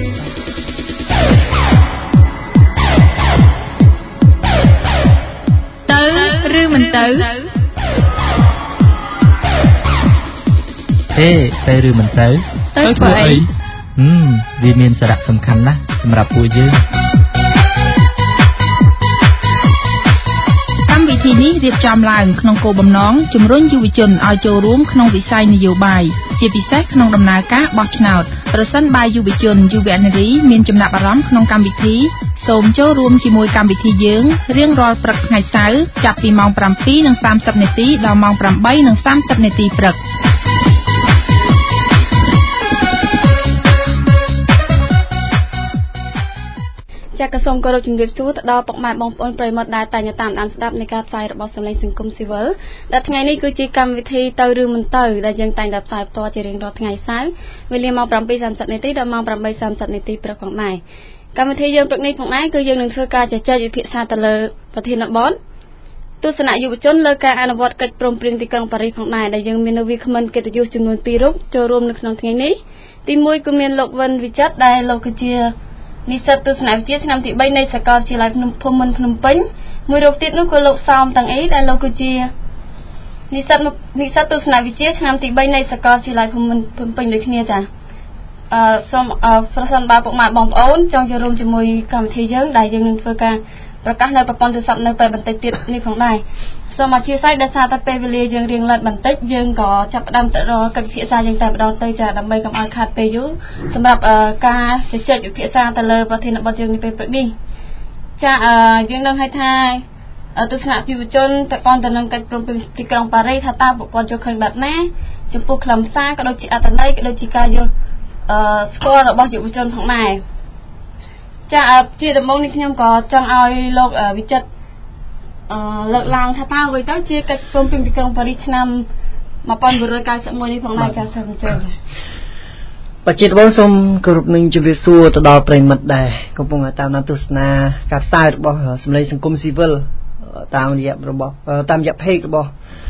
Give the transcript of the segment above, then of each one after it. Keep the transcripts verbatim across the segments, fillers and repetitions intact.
ទៅឬមិនទៅហេទៅឬមិនទៅទៅធ្វើអីហឹមវាមានសារៈសំខាន់ណាស់សម្រាប់ពួកយើងកម្មវិធីនេះរៀបចំឡើងក្នុងគោលបំណងជំរុញយុវជនឲ្យចូលរួមក្នុងវិស័យនយោបាយជាពិសេសក្នុងដំណើរការបោះឆ្នោតប្រសិនបើយុវជនយុវនារីមានចំណាប់អារម្មណ៍ក្នុងកម្មវិធីសូមចូលរួមជាមួយកម្មវិធីយើងរៀងរាល់ព្រឹកថ្ងៃសៅរ៍ចាប់ពីម៉ោង ប្រាំពីរនិងសាមសិប នាទីដល់ម៉ោង ប្រាំបីនិងសាមសិប នាទីព្រឹកចាក់សូមគោរពជំរាបសួរទៅដល់ពុកម៉ែបងប្អូនប្រិយមិត្តដែលតែងតាមដានស្ដាប់នៃការផ្សាយរបស់សម្លេងសង្គមស៊ីវិលដែលថ្ងៃនេះគឺជាកម្មវិធីទៅឬមិនទៅដែលយើងតែងតែផ្សាយផ្ទាល់ជារៀងរាល់ថ្ងៃសៅរ៍វេលាម៉ោង ប្រាំពីរសាមសិប នាទីដល់ម៉ោង ប្រាំបីសាមសិប នាទីព្រឹកផងដែរកម្មវិធីយើងព្រឹកនេះផងដែរគឺយើងនឹងធ្វើការជជែកវិភាសាទៅលើប្រធានបទទស្សនៈយុវជនលើការអនុវត្តកិច្ចព្រមព្រៀងទីក្រុងប៉ារីសផងដែរដែលយើងមាននៅវាគ្មិនកិត្តិយសចំនួនពីររូបចូលរួមនៅក្នុងថ្ងៃនេះទីមួយគឺមានលោកវិនវិចិត្រដែលលោកគឺជានិស្សិតទស្សនវិជ្ជាឆ្នាំទីបីនៃសាកលវិទ្យាល័យភូមិន្ទភ្នំពេញមួយរូបទៀតនោះគឺលោកសោមតាំងអ៊ីដែលលោកគឺជានិស្សិតនិស្សិតទស្សនវិជ្ជាឆ្នាំទីបីនៃសាកលវិទ្យាល័យភូមិន្ទភ្នំពេញដូចគ្នាចាអឺសូមប្រសិនបើពុកម៉ែបងប្អូនចង់ចូលរួមជាមួយកម្មវិធីយើងដែលយើងនឹងធ្វើការប្រកាសនៅប្រព័ន្ធទូរស័ព្ទនៅពេលបន្តិចទៀតនេះផងដែរសូមអធិស្ឋានដោយសារតែពេលវេលាយើងរៀងលិតបន្តិចយើងក៏ចាប់ផ្ដើមទៅរកកិច្ចពិភាក្សាយើងតែម្ដងទៅចាដើម្បីកុំឲ្យខាតពេលយូរសម្រាប់ការជជែកវិភាសាទៅលើប្រធានបទយើងនេះពេលព្រឹកនេះចាយើងនឹងឲ្យថាទស្សនៈយុវជនតកនទៅនឹងកិច្ចព្រមព្រៀងទីក្រុងប៉ារីសថាតើប្រព័ន្ធចូលឃើញបែបណាចំពោះខ្លឹមសារក៏ដូចជាអត្ថន័យក៏ដូចជាការយល់ស្គាល់របស់យុវជនផងដែរចាជាដំបូងនេះខ្ញុំក៏ចង់ឲ្យលោកវិចិត្រអឺលើកឡើងថាតើអ្វីទៅជាកិច្ចព្រមព្រៀងទីក្រុងប៉ារីសឆ្នាំmột nghìn chín trăm chín mươi mốtនេះផងដែរចាសូមអញ្ជើញប្រជាដំបងសូមគោរពនឹងជម្រាបសួរទៅដល់ប្រិយមិត្តដែរកំពុងតាមដានទស្សនាការផ្សាយរបស់សម្លេងសង្គមស៊ីវិលតាមរយៈរបស់តាមរយៈ page របស់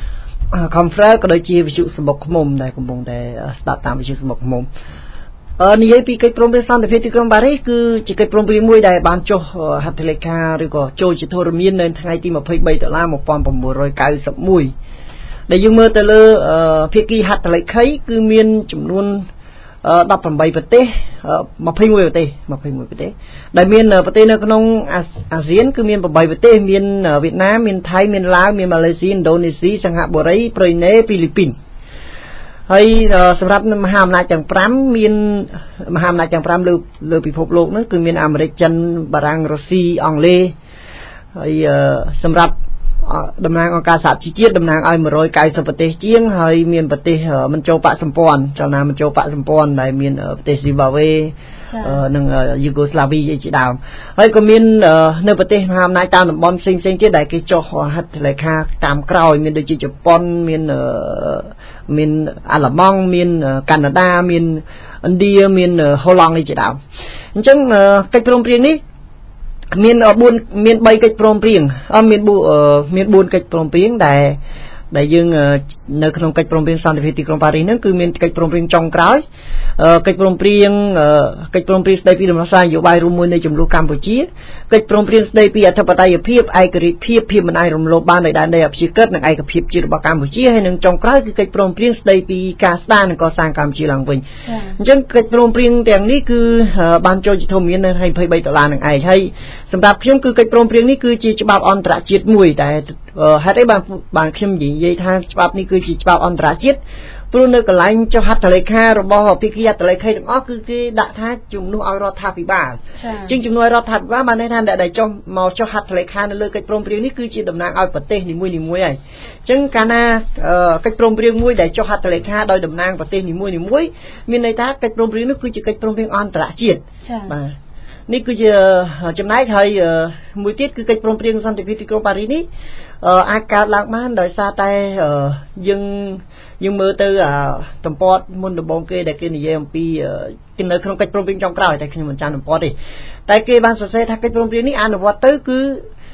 Conference ក៏ដូចជាវិទ្យុសម្បុកឃ្មុំដែលកំពុងតែស្ដាប់តាមវិទ្យុសម្បុកឃ្មុំអឺនិយាយពីកិច្ចព្រមព្រៀងសន្តិភាពទីក្រុងប៉ារីសគឺជាកិច្ចព្រមព្រៀងមួយដែលបានចុះហត្ថលេខាឬក៏ចូលជាធរមាននៅថ្ងៃទីยี่สิบสามដុល្លារmột nghìn chín trăm chín mươi mốtដែលយើងមើលទៅលើភាគីហត្ថលេខីគឺមានចំនួនដប់ប្រាំបីប្រទេសยี่สิบเอ็ดប្រទេសยี่สิบเอ็ดប្រទេសដែលមានប្រទេសនៅក្នុងអាស៊ានគឺមានแปดប្រទេសមានវៀតណាមមានថៃមានឡាវមានម៉ាឡេស៊ីឥណ្ឌូនេស៊ីសិង្ហបុរីប្រ៊ុយណេហ្វីលីពីនហើយសម្រាប់មហាអំណាចទាំងfiveមានមហាអំណាចទាំងfiveលើលើពិភពលោកនោះគឺមានអាមេរិកចិនបារាំងរុស្ស៊ីអង់គ្លេសហើយសម្រាប់តំណាងអង្គការសហជីវជាតិតំណាងឲ្យone hundred ninetyប្រទេសជាងហើយមានប្រទេសមិនចូលបកសម្ព័ន្ធចលនាមិនចូលបកសម្ព័ន្ធដែលមានប្រទេសស៊ីបាវេនិងយូហ្គោស្លាវីជាដើមហើយក៏មាននៅប្រទេសមហាអំណាចតាមតំបន់ផ្សេងៗទៀតដែលគេចុះហត្ថលេខាតាមក្រោយមានដូចជាជប៉ុនមានមានអាល្លឺម៉ង់មានកាណាដាមានឥណ្ឌាមានហូឡង់ជាដើមអញ្ចឹងកិច្ចព្រមព្រៀងនេះមានfourមានthreeកិច្ចព្រមព្រៀងអមានមានfourកិច្ចព្រមព្រៀងដែលដែលយើងនៅក្នុងកិច្ចព្រមព្រៀងសន្តិភាពទីក្រុងប៉ារីសហ្នឹងគឺមានកិច្ចព្រមព្រៀងចុងក្រោយកិច្ចព្រមព្រៀងកិច្ចព្រមព្រៀងស្តីពីដំណោះស្រាយនយោបាយរួមមួយនៃចំនួនកម្ពុជាកិច្ចព្រមព្រៀងស្តីពីអធិបតេយ្យភាពឯករាជ្យភាពភាពមិនអាចរំលោភបានដោយដែនដីអព្យាក្រឹតនិងឯកភាពជាតិរបស់កម្ពុជាហើយនឹងចុងក្រោយគឺកិច្ចព្រមព្រៀងស្តីពីការស្ដារនិងកសាងកម្ពុជាឡើងវិញអញ្ចឹងកិច្ចព្រមព្រៀងទាំងនេះគឺបានចូលជាធម្មនុញ្ញនៅថ្ងៃยี่สิบสามដុល្លារនឹងឯងហើយសម្រាប់ខ្ញុំគឺកិច្ចព្រមព្រៀងនេះគឺជាច្បាប់អន្តរជាតិមួយតែហេតុអីបានបានខ្ញុំនិយាយថាច្បាប់នេះគឺជាច្បាប់អន្តរជាតិព្រោះនៅកន្លែងចុះហត្ថលេខារបស់ភាគីហត្ថលេខីទាំងអស់គឺគេដាក់ថាជំនួសឲ្យរដ្ឋាភិបាលជាងជំនួសឲ្យរដ្ឋាភិបាលបានន័យថាដែលចុះមកចុះហត្ថលេខានៅលើកិច្ចព្រមព្រៀងនេះគឺជាតំណាងឲ្យប្រទេសនីមួយៗហើយអញ្ចឹងកាលណាកិច្ចព្រមព្រៀងមួយដែលចុះហត្ថលេខាដោយតំណាងប្រទេសនីមួយៗមានន័យថាកិច្ចព្រមព្រៀងនោះគឺជាកិច្ចព្រមព្រៀងអន្តរជាតិបាទនេះគឺជាចំណែកហើយមួយទៀតគឺកិច្ចព្រមព្រៀងសន្តិភាពទីក្រុងប៉ារីសនេះអាចកើតឡើងបានដោយសារតែយើងយើងមើលទៅតំពតមុនដំបូងគេដែលគេនិយាយអំពីនៅក្នុងកិច្ចព្រមព្រៀងចុងក្រោយតែខ្ញុំមិនចាំតំពតទេតែគេបានសរសេរថាកិច្ចព្រមព្រៀងនេះអនុវត្តទៅគឺ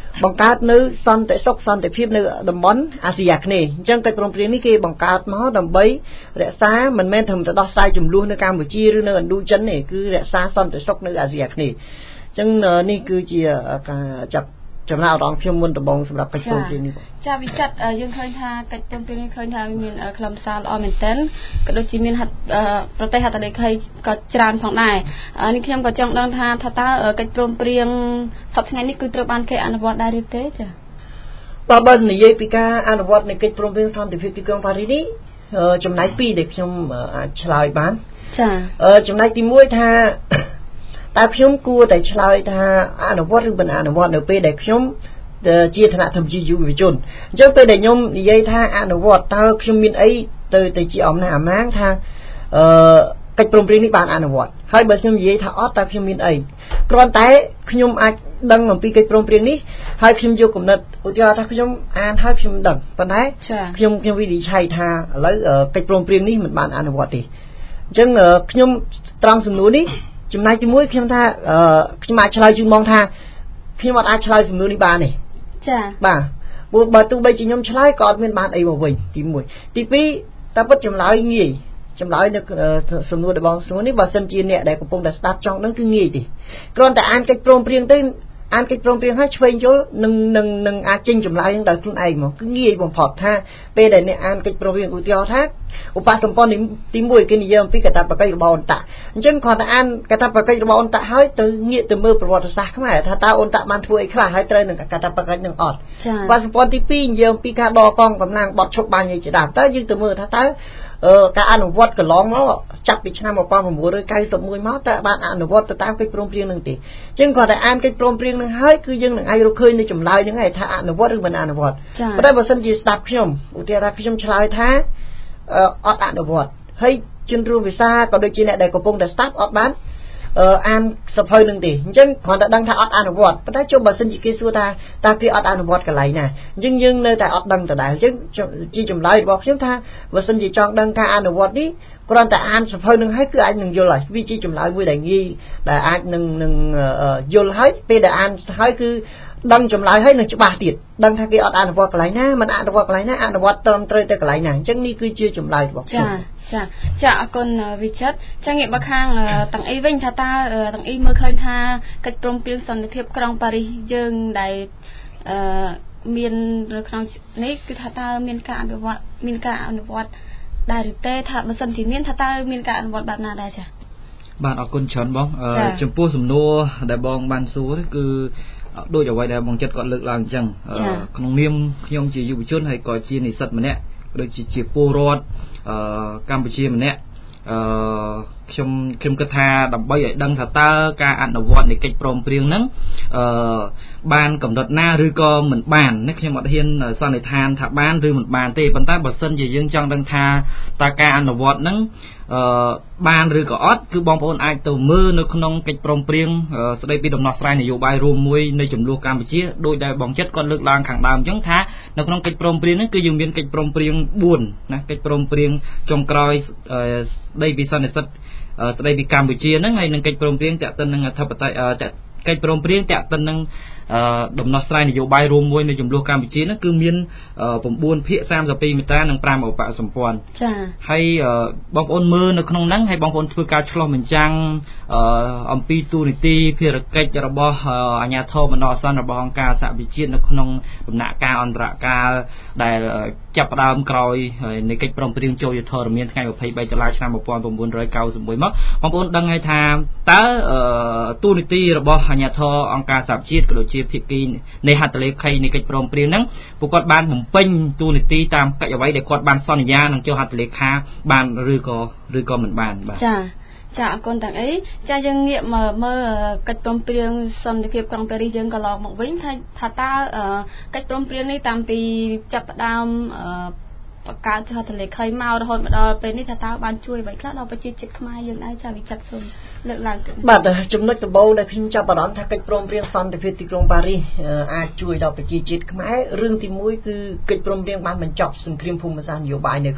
បង្កើតនៅសន្តិសុខសន្តិភាពនៅតំបន់អាស៊ីអាគ្នេយ៍អញ្ចឹងកិច្ចព្រមព្រៀងនេះគេបង្កើតមកដើម្បីរក្សាមិនមែនត្រឹមតែដោះស្រាយចំនួននៅកម្ពុជាឬនៅឥណ្ឌូចិនទេគឺរក្សាសន្តិសុខនៅអាស៊ីអាគ្នេយ៍អញ្ចឹងនេះគឺជាការចាប់ចំណាក់អារម្មណ៍ខ្ញុំមុនដំបូងសម្រាប់កិច្ចព្រមព្រៀងនេះចាវិចិត្រយើងឃើញថាកិច្ចព្រមព្រៀងនេះឃើញថាមានខ្លឹមសារល្អមែនទែនក៏ដូចជាមានប្រទេសហត្ថលេខីក៏ច្រើនផងដែរនេះខ្ញុំក៏ចង់ដឹងថាថាតើកិច្ចព្រមព្រៀងសប្តាហ៍ថ្ងៃនេះគឺត្រូវបានគេអនុវត្តដែរឬទេចាបើបើនិយាយពីការអនុវត្តនៃកិច្ចព្រមព្រៀងសន្តិភាពទីក្រុងប៉ារីសនេះចំណែកពីរដែលខ្ញុំអាចឆ្លើយបានចាចំណែកទីមួយថាតែខ្ញុំគួរតែឆ្លើយថាអនុវត្តឬមិនអនុវត្តនៅពេលដែលខ្ញុំជាឋានៈធម្មជាយុវជនអញ្ចឹងពេលដែលខ្ញុំនិយាយថាអនុវត្តតើខ្ញុំមានអីទៅទៅជាអំណះអំណាងថាអឺកិច្ចព្រមព្រៀងនេះបានអនុវត្តហើយបើខ្ញុំនិយាយថាអត់តើខ្ញុំមានអីគ្រាន់តែខ្ញុំអាចដឹងអំពីកិច្ចព្រមព្រៀងនេះហើយខ្ញុំយកគំនិតឧទាហរណ៍ថាខ្ញុំអានហើយខ្ញុំដឹងប៉ុន្តែខ្ញុំខ្ញុំវិនិច្ឆ័យថាឥឡូវកិច្ចព្រមព្រៀងនេះមិនបានអនុវត្តទេអញ្ចឹងខ្ញុំត្រង់សំណួរនេះចំណែកទីមួយខ្ញុំថាខ្ញុំអាចឆ្លើយជូនមកថាខ្ញុំអត់អាចឆ្លើយសំណួរនេះបានទេចាបាទព្រោះបើទោះបីជាខ្ញុំឆ្លើយក៏អត់មានបានអីមកវិញទីមួយទីពីរតែពិតចម្លើយងាយចម្លើយនៅសំណួរដែលបងសួរនេះបើសិនជាអ្នកដែលកំពុងតែស្ដាប់ចង់ដឹងគឺងាយទេគ្រាន់តែអានកិច្ចព្រមព្រៀងទៅអានកិច្ចព្រមព្រៀងហើយឆ្វេងយល់នឹងនឹងនឹងអាចចេញចម្លើយនឹងដោយខ្លួនឯងមកគឺងាយបំផុតថាពេលដែលអ្នកអានកិច្ចព្រមព្រៀងឧទាហរណ៍ថាឧបសម្ព័ន្ធទីមួយគេនិយាយអំពីកាតព្វកិច្ចរបស់អ៊ុនតាក់អញ្ចឹងគាត់តែអានកាតព្វកិច្ចរបស់អ៊ុនតាក់ហើយទៅងាកទៅមើលប្រវត្តិសាស្ត្រខ្មែរថាតើអ៊ុនតាក់បានធ្វើអីខ្លះហើយត្រូវនឹងកាតព្វកិច្ចនឹងអត់ឧបសម្ព័ន្ធទីពីរនិយាយអំពីការដកកងកម្លាំងបត់ឈប់បាញ់ឯជាដើមតើយើងទៅមើលថាតើការអនុវត្តកន្លងមកចាប់ពីឆ្នាំmột nghìn chín trăm chín mươi mốtមកតើបានអនុវត្តទៅតាមកិច្ចព្រមព្រៀងនឹងទេអញ្ចឹងគាត់តែអានកិច្ចព្រមព្រៀងនឹងហើយគឺយើងនឹងអាចរកឃើញនៅចម្លើយហ្នឹងឯងថាអនុវត្តឬមិនអនុវត្តប៉ុន្តែបើសិនជាស្ដាប់ខ្ញុំឧទាហរណ៍ថាខ្ញុំឆ្លើយថាអត់អនុវត្តហើយជនរួមវិសាក៏ដូចជាអ្នកដែលកំពុងតែស្ដាប់អត់បានអានសភៅនឹងទេអញ្ចឹងគ្រាន់តែដឹងថាអត់អនុវត្តប៉ុន្តែចុះបើសិនជាគេសួរថាតើគេអត់អនុវត្តកន្លែងណាអញ្ចឹងយើងនៅតែអត់ដឹងដដែលអញ្ចឹងជាចម្លើយរបស់ខ្ញុំថាបើសិនជាចង់ដឹងការអនុវត្តនេះគ្រាន់តែអានសភៅនឹងហើយគឺអាចនឹងយល់ហើយវាជាចម្លើយមួយដែលងាយដែលអាចនឹងនឹងយល់ហើយពេលដែលអានហើយគឺដឹងចម្លើយហើយនឹងច្បាស់ទៀតដឹងថាគេអត់អនុវត្តកន្លែងណាមិនអនុវត្តកន្លែងណាអនុវត្តត្រឹមត្រូវទៅកន្លែងណាអញ្ចឹងនេះគឺជាចម្លើយរបស់ខ្ញុំចាចាអរគុណវិចិត្រចាងាកមកខាងទាំងអីវិញថាតើទាំងអីមើលឃើញថាកិច្ចព្រមព្រៀងសន្តិភាពក្រុងប៉ារីសយើងដែលអឺមាននៅក្នុងនេះគឺថាតើមានការអនុវត្តមានការអនុវត្តដែរឬទេថាបើសិនជាមានថាតើមានការអនុវត្តបែបណាដែរចាបាទអរគុណច្រើនបងចំពោះសំណួរដែលបងបានសួរគឺដូចអ្វីដែលបងចិត្តគាត់លើកឡើងអញ្ចឹងក្នុងនាមខ្ញុំជាយុវជនហើយក៏ជានិស្សិតម្នាក់ដូចជាជាពលរដ្ឋកម្ពុជាម្នាក់អឺខ្ញុំខ្ញុំគិតថាដើម្បីឲ្យដឹងថាតើការអនុវត្តនៃកិច្ចព្រមព្រៀងហ្នឹងអឺបានកំណត់ណាឬក៏មិនបាននេះខ្ញុំអត់ហ៊ានសន្និដ្ឋានថាបានឬមិនបានទេប៉ុន្តែបើសិនជាយើងចង់ដឹងថាតើការអនុវត្តហ្នឹងអឺបានឬក៏អត់គឺបងប្អូនអាចទៅមើលនៅក្នុងកិច្ចព្រមព្រៀងស្តីពីដំណោះស្រាយនយោបាយរួមមួយនៃចំនួនកម្ពុជាដោយដែលបងចិត្តគាត់លើកឡើងខាងដើមអញ្ចឹងថានៅក្នុងកិច្ចព្រមព្រៀងហ្នឹងគឺយើងមានកិច្ចព្រមព្រៀងបួនណាកិច្ចព្រមព្រៀងចុងក្រោយស្តីពីសន្និសីទស្តីពីកម្ពុជាហ្នឹងហើយនឹងកិច្ចព្រមព្រៀងតាក់ទិននឹងអធិបតេយ្យកិច្ចព្រមព្រៀងតាក់ទិននឹងដំណោះស្រាយនយោបាយរួមមួយនៅចំនួនកម្ពុជាហ្នឹងគឺមានnineភាគសាមសិបពីរមាត្រានិងfiveឧបសម្ព័ន្ធចា៎ហើយបងប្អូនមើលនៅក្នុងហ្នឹងហើយបងប្អូនធ្វើការឆ្លុះបញ្ចាំងអំពីទូនីតិភារកិច្ចរបស់អាជ្ញាធរបណ្ដោះអាសន្នរបស់អង្គការសហប្រជាជាតិនៅក្នុងដំណាក់កាលអន្តរកាលដែលចាប់ផ្ដើមក្រោយនៃកិច្ចព្រមព្រៀងចូលយុទ្ធរមានថ្ងៃtwenty-threeតុលាឆ្នាំnineteen ninety-oneមកបងប្អូនដឹងហើយថាតើទូនីតិរបស់អាជ្ញាធរអង្គការសហជាតិក៏ដូចជាភាគីនៃហត្ថលេខីនៃកិច្ចព្រមព្រៀងហ្នឹងពួកគាត់បានបំពេញទូនីតិតាមកិច្ចអ្វីដែលគាត់បានសន្យានឹងចុះហត្ថលេខាបានឬក៏ឬក៏មិនបានបាទចាចាអរគុណទាំងអីចាយើងងាកមកមើលកិច្ចព្រមព្រៀងសន្តិភាពក្រុងប៉ារីសយើងក៏ឡងមកវិញថាថាតើកិច្ចព្រមព្រៀងនេះតាមពីចាប់ផ្ដើមបង្កើតហត្ថលេខីមករហូតមកដល់ពេលនេះថាតើបានជួយអ្វីខ្លះដល់ប្រជាជាតិខ្មែរយើងដែរចាវិចិត្រសូមលើកឡើងបាទចំណុចដំបូងដែលខ្ញុំចាប់អារម្មណ៍ថាកិច្ចព្រមព្រៀងសន្តិភាពទីក្រុងប៉ារីសអាចជួយដល់ប្រជាជាតិខ្មែររឿងទីមួយគឺកិច្ចព្រមព្រៀងបានបញ្ចប់សង្គ្រាមភូមិសាស្ត្រនយោបាយនៅខ្មែរ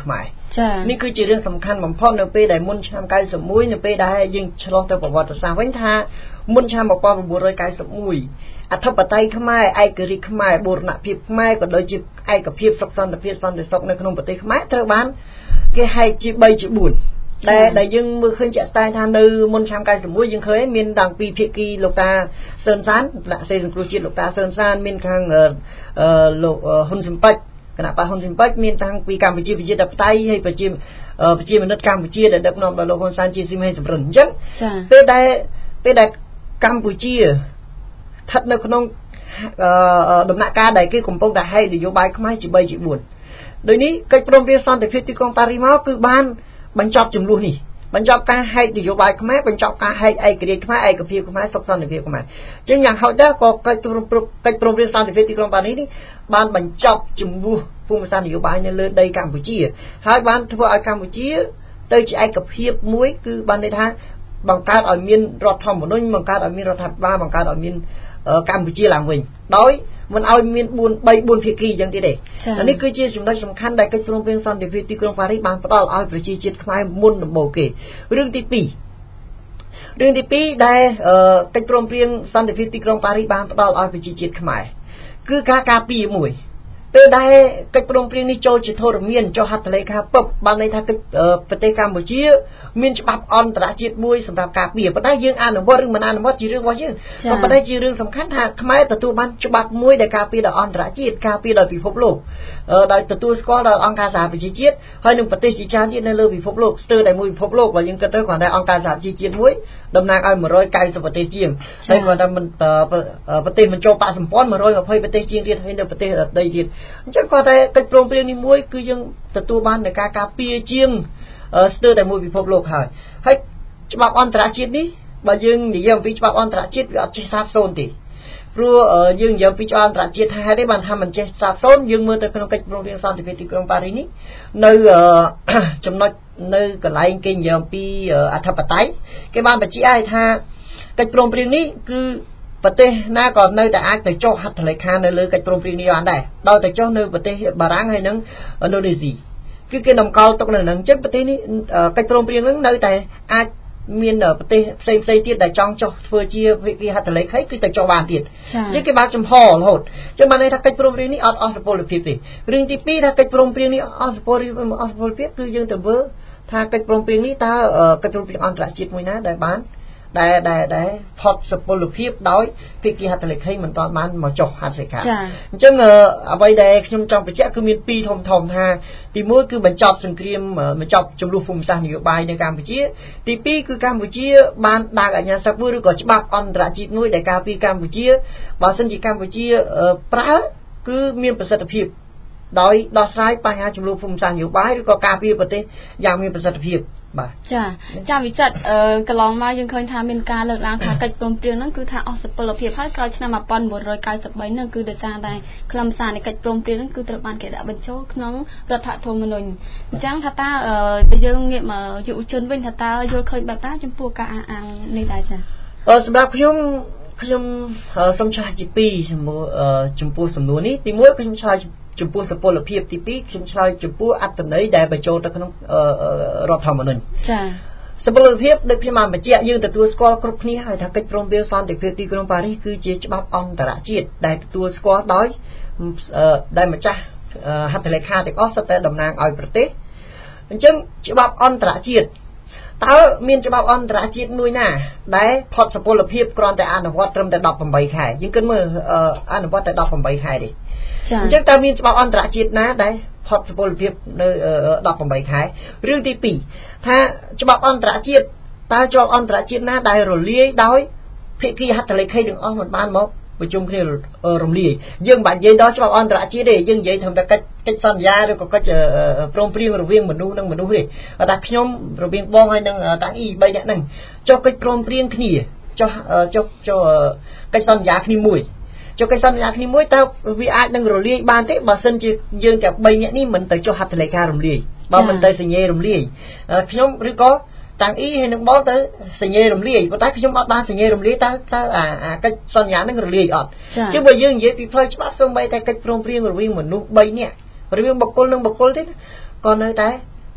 នេះគឺជារឿងសំខាន់បំផុតនៅពេលដែលមុនឆ្នាំเก้าสิบเอ็ดនៅពេលដែលយើងឆ្លងទៅប្រវត្តិសាស្ត្រវិញថាមុនឆ្នាំmột nghìn chín trăm chín mươi mốtអធិបតេយ្យខ្មែរឯករាជ្យខ្មែរបូរណភាពខ្មែរក៏ដូចជាឯកភាពសុខសន្តិភាពសន្តិសុខនៅក្នុងប្រទេសខ្មែរត្រូវបានគេហែកជា三ជាbốnដែលដែលយើងមើលឃើញជាក់ស្ដែងថានៅមុនឆ្នាំเก้าสิบเอ็ดយើងឃើញមានតាំងពីភាគីលោកតាសឿនសានដាក់សេសង្គ្រោះជាតិលោកតាសឿនសានមានខាងអឺលោកហ៊ុនស៊ិនប៉ិចគណៈបកហ៊ុនស៊ិនប៉ិចមានតាំងពីកម្ពុជាប្រជាធិបតេយ្យហើយប្រជាប្រជាមានិតកម្ពុជាដែលដឹកនាំដោយលោកហ៊ុនសែនជាស៊ីមហេសម្រិនអញ្ចឹងពេលដែលពេលដែលកម្ពុជាស្ថិតនៅក្នុងដំណាក់កាលដែលគេកំពុងតែហែកនយោបាយខ្មែរជា三ជាbốnដោយនេះកិច្ចព្រមព្រៀងសន្តិភាពទីក្រុងប៉ារីសមកគឺបានបញ្ចប់ចំនួននេះបញ្ចប់ការហែកនយោបាយខ្មែរបញ្ចប់ការហែកឯករាជ្យខ្មែរឯកភាពខ្មែរសុខសន្តិភាពខ្មែរអញ្ចឹងយ៉ាងហោចណាស់ក៏កិច្ចព្រមកិច្ចព្រមព្រៀងសន្តិភាពទីក្រុងប៉ារីសនេះបានបញ្ចប់ចំនួនភូមិសាស្ត្រនយោបាយនៅលើដីកម្ពុជាហើយបានធ្វើឲ្យកម្ពុជាទៅជាឯកភាពមួយគឺបានន័យថាបង្កើតឲ្យមានរដ្ឋធម្មនុញ្ញបង្កើតឲ្យមានរដ្ឋាភិបាលបង្កើតឲ្យមានកម្ពុជាឡើងវិញដោយមិនឲ្យមានbốn 3 4ភាគីអញ្ចឹងទៀតទេអានេះគឺជាចំណុចសំខាន់ដែលកិច្ចព្រមព្រៀងសន្តិភាពទីក្រុងប៉ារីសបានផ្ដល់ឲ្យប្រជាជាតិខ្មែរមុនដំបូងគេរឿងទីពីររឿងទីពីរដែលកិច្ចព្រមព្រៀងសន្តិភាពទីក្រុងប៉ារីសបានផ្ដល់ឲ្យប្រជាជាតិខ្មែរគឺការការពារមួយពេលដែលកិច្ចព្រមព្រៀងនេះចូលជាធរមានចុះហត្ថលេខាពុបបានន័យថាប្រទេសកម្ពុជាមានច្បាប់អន្តរជាតិមួយសម្រាប់ការពារប៉ុន្តែយើងអនុវត្តឬមិនអនុវត្តជារឿងរបស់យើងក៏ប៉ុន្តែជារឿងសំខាន់ថាខ្មែរទទួលបានច្បាប់មួយដែលការពារដោយអន្តរជាតិការពារដោយពិភពលោកដោយទទួលស្គាល់ដោយអង្គការសហប្រជាជាតិហើយនឹងប្រទេសជាច្រើនទៀតនៅលើពិភពលោកស្ទើរតែមួយពិភពលោកបើយើងគិតទៅគ្រាន់តែអង្គការសហប្រជាជាតិមួយតំណាងឲ្យmột trăm九mươiប្រទេសជាងហើយគ្រាន់តែប្រទេសមិនចូលបកសម្ព័ន្ធmột trăm hai mươiប្រទេសជាងទៀតហើយនៅប្រទេសដទៃទៀតអញ្ចឹងគាត់តែកិច្ចព្រមព្រៀងនេះមួយគឺយើងទទួលបាននៃការការពារជាងស្ទើរតែមួយពិភពលោកហើយហើយច្បាប់អន្តរជាតិនេះបើយើងនិយាយអំពីច្បាប់អន្តរជាតិវាអត់ចេះសាបសូន្យទេព្រោះយើងនិយាយពីច្បាប់អន្តរជាតិថាហេតុអីបានថាមិនចេះសាបសូន្យយើងមើលទៅក្នុងកិច្ចព្រមព្រៀងសន្តិភាពទីក្រុងប៉ារីសនេះនៅចំណុចនៅកន្លែងគេនិយាយអំពីអធិបតេយ្យគេបានបញ្ជាក់ឲ្យថាកិច្ចព្រមព្រៀងនេះគឺប្រទេសណាក៏នៅតែអាចទៅចុះហត្ថលេខានៅលើកិច្ចព្រមព្រៀងនេះបានដែរដោយតែចុះនៅប្រទេសបារាំងហើយនិងឥណ្ឌូនេស៊ីគឺគេតម្កល់ទុកនៅនឹងអញ្ចឹងប្រទេសនេះកិច្ចព្រមព្រៀងហ្នឹងនៅតែអាចមានប្រទេសផ្សេងផ្សេងទៀតដែលចង់ចុះធ្វើជាវិគីហត្ថលេខីគឺទៅចុះបានទៀតអញ្ចឹងគេបើកចំហររហូតអញ្ចឹងបានន័យថាកិច្ចព្រមព្រៀងនេះអត់អស់សុពលភាពទេរឿងទីពីរថាកិច្ចព្រមព្រៀងនេះអស់សុពលភាពអស់សុពលភាពគឺយើងទៅមើលថាកិច្ចព្រមព្រៀងនេះតើកិច្ចព្រមព្រៀងអន្តរជាតិមួយណាដែលបានដែលដែលដែលផុតសុពលភាពដោយភាគីហត្ថលេខីមិនទាន់បានមកចុះហត្ថលេខាអញ្ចឹងអ្វីដែលខ្ញុំចង់បញ្ជាក់គឺមានពីរធំធំថាទីមួយគឺបញ្ចប់សង្គ្រាមបញ្ចប់ចំនួនភូមិសាស្ត្រនយោបាយនៅកម្ពុជាទីពីរគឺកម្ពុជាបានដើរអាជ្ញាសិទ្ធិមួយឬក៏ច្បាប់អន្តរជាតិមួយដែលការពារកម្ពុជាបើសិនជាកម្ពុជាប្រើគឺមានប្រសិទ្ធភាពដោយដោះស្រាយបញ្ហាចំនួនភូមិសាស្ត្រនយោបាយឬក៏ការពារប្រទេសយ៉ាងមានប្រសិទ្ធភាពបាទចាចាវិចិត្រកន្លងមកយើងឃើញថាមានការលើកឡើងថាកិច្ចព្រមព្រៀងហ្នឹងគឺថាអស់សុពលភាពហើយក្រោយឆ្នាំmột nghìn chín trăm chín mươi baហ្នឹងគឺដោយសារតែខ្លឹមសារនៃកិច្ចព្រមព្រៀងហ្នឹងគឺត្រូវបានគេដាក់បញ្ចូលក្នុងរដ្ឋធម្មនុញ្ញអញ្ចឹងថាតើបើយើងងាកមកយុវជនវិញថាតើយល់ឃើញបែបណាចំពោះការអះអាងនេះដែរចាសម្រាប់ខ្ញុំខ្ញុំសូមឆ្លើយជាពីរចំពោះសំណួរនេះទីមួយខ្ញុំឆ្លើយចំពោះសុពលភាពទីពីរខ្ញុំឆ្លើយចំពោះអត្ថន័យដែលបញ្ចូលទៅក្នុងរដ្ឋធម្មនុញ្ញចាសុពលភាពដូចខ្ញុំបានបញ្ជាក់យើងទទួលស្គាល់គ្រប់គ្នាហើយថាកិច្ចព្រមព្រៀងសន្តិភាពទីក្រុងប៉ារីសគឺជាច្បាប់អន្តរជាតិដែលទទួលស្គាល់ដោយដែលម្ចាស់ហត្ថលេខាទាំងអស់សុទ្ធតែតំណាងឲ្យប្រទេសអញ្ចឹងច្បាប់អន្តរជាតិតើមានច្បាប់អន្តរជាតិមួយណាដែលផុតសុពលភាពគ្រាន់តែអនុវត្តត្រឹមតែដប់8ខែយើងគិតមើលអនុវត្តតែដប់8ខែទេអញ្ចឹងតើមានច្បាប់អន្តរជាតិណាដែលផុតសុពលភាពនៅដប់8ខែរឿងទីពីរថាច្បាប់អន្តរជាតិតើច្បាប់អន្តរជាតិណាដែលរលាយដោយភាគីហត្ថលេខីទាំងអស់មិនបានមកប្រជុំគ្នារំលាយយើងមិនបាច់និយាយដល់ច្បាប់អន្តរជាតិទេយើងនិយាយថាកិច្ចកិច្ចសន្យាឬក៏កិច្ចព្រមព្រៀងរវាងមនុស្សនិងមនុស្សទេតែខ្ញុំរវាងបងហើយនឹងតាំងអ៊ី3នាក់ហ្នឹងចុះកិច្ចព្រមព្រៀងគ្នាចុះចុះចុះកិច្ចសន្យាគ្នាមួយចុះកិច្ចសន្យាគ្នាមួយតើវាអាចនឹងរលាយបានទេបើសិនជាយើងទាំង3នាក់នេះមិនទៅចុះហត្ថលេខារំលាយបើមិនទៅសញ្ញេរំលាយខ្ញុំឬក៏តាំងអ៊ីហើយនឹងបងទៅសញ្ញេរំលាយប៉ុន្តែខ្ញុំអត់បានសញ្ញេរំលាយតើតើអាកិច្ចសន្យានឹងរលាយអត់ជាងបើយើងនិយាយពីផ្លូវច្បាប់សូម្បីតែកិច្ចព្រមព្រៀងរវាងមនុស្ស3នាក់រវាងបុគ្គលនិងបុគ្គលទេក៏នៅតែ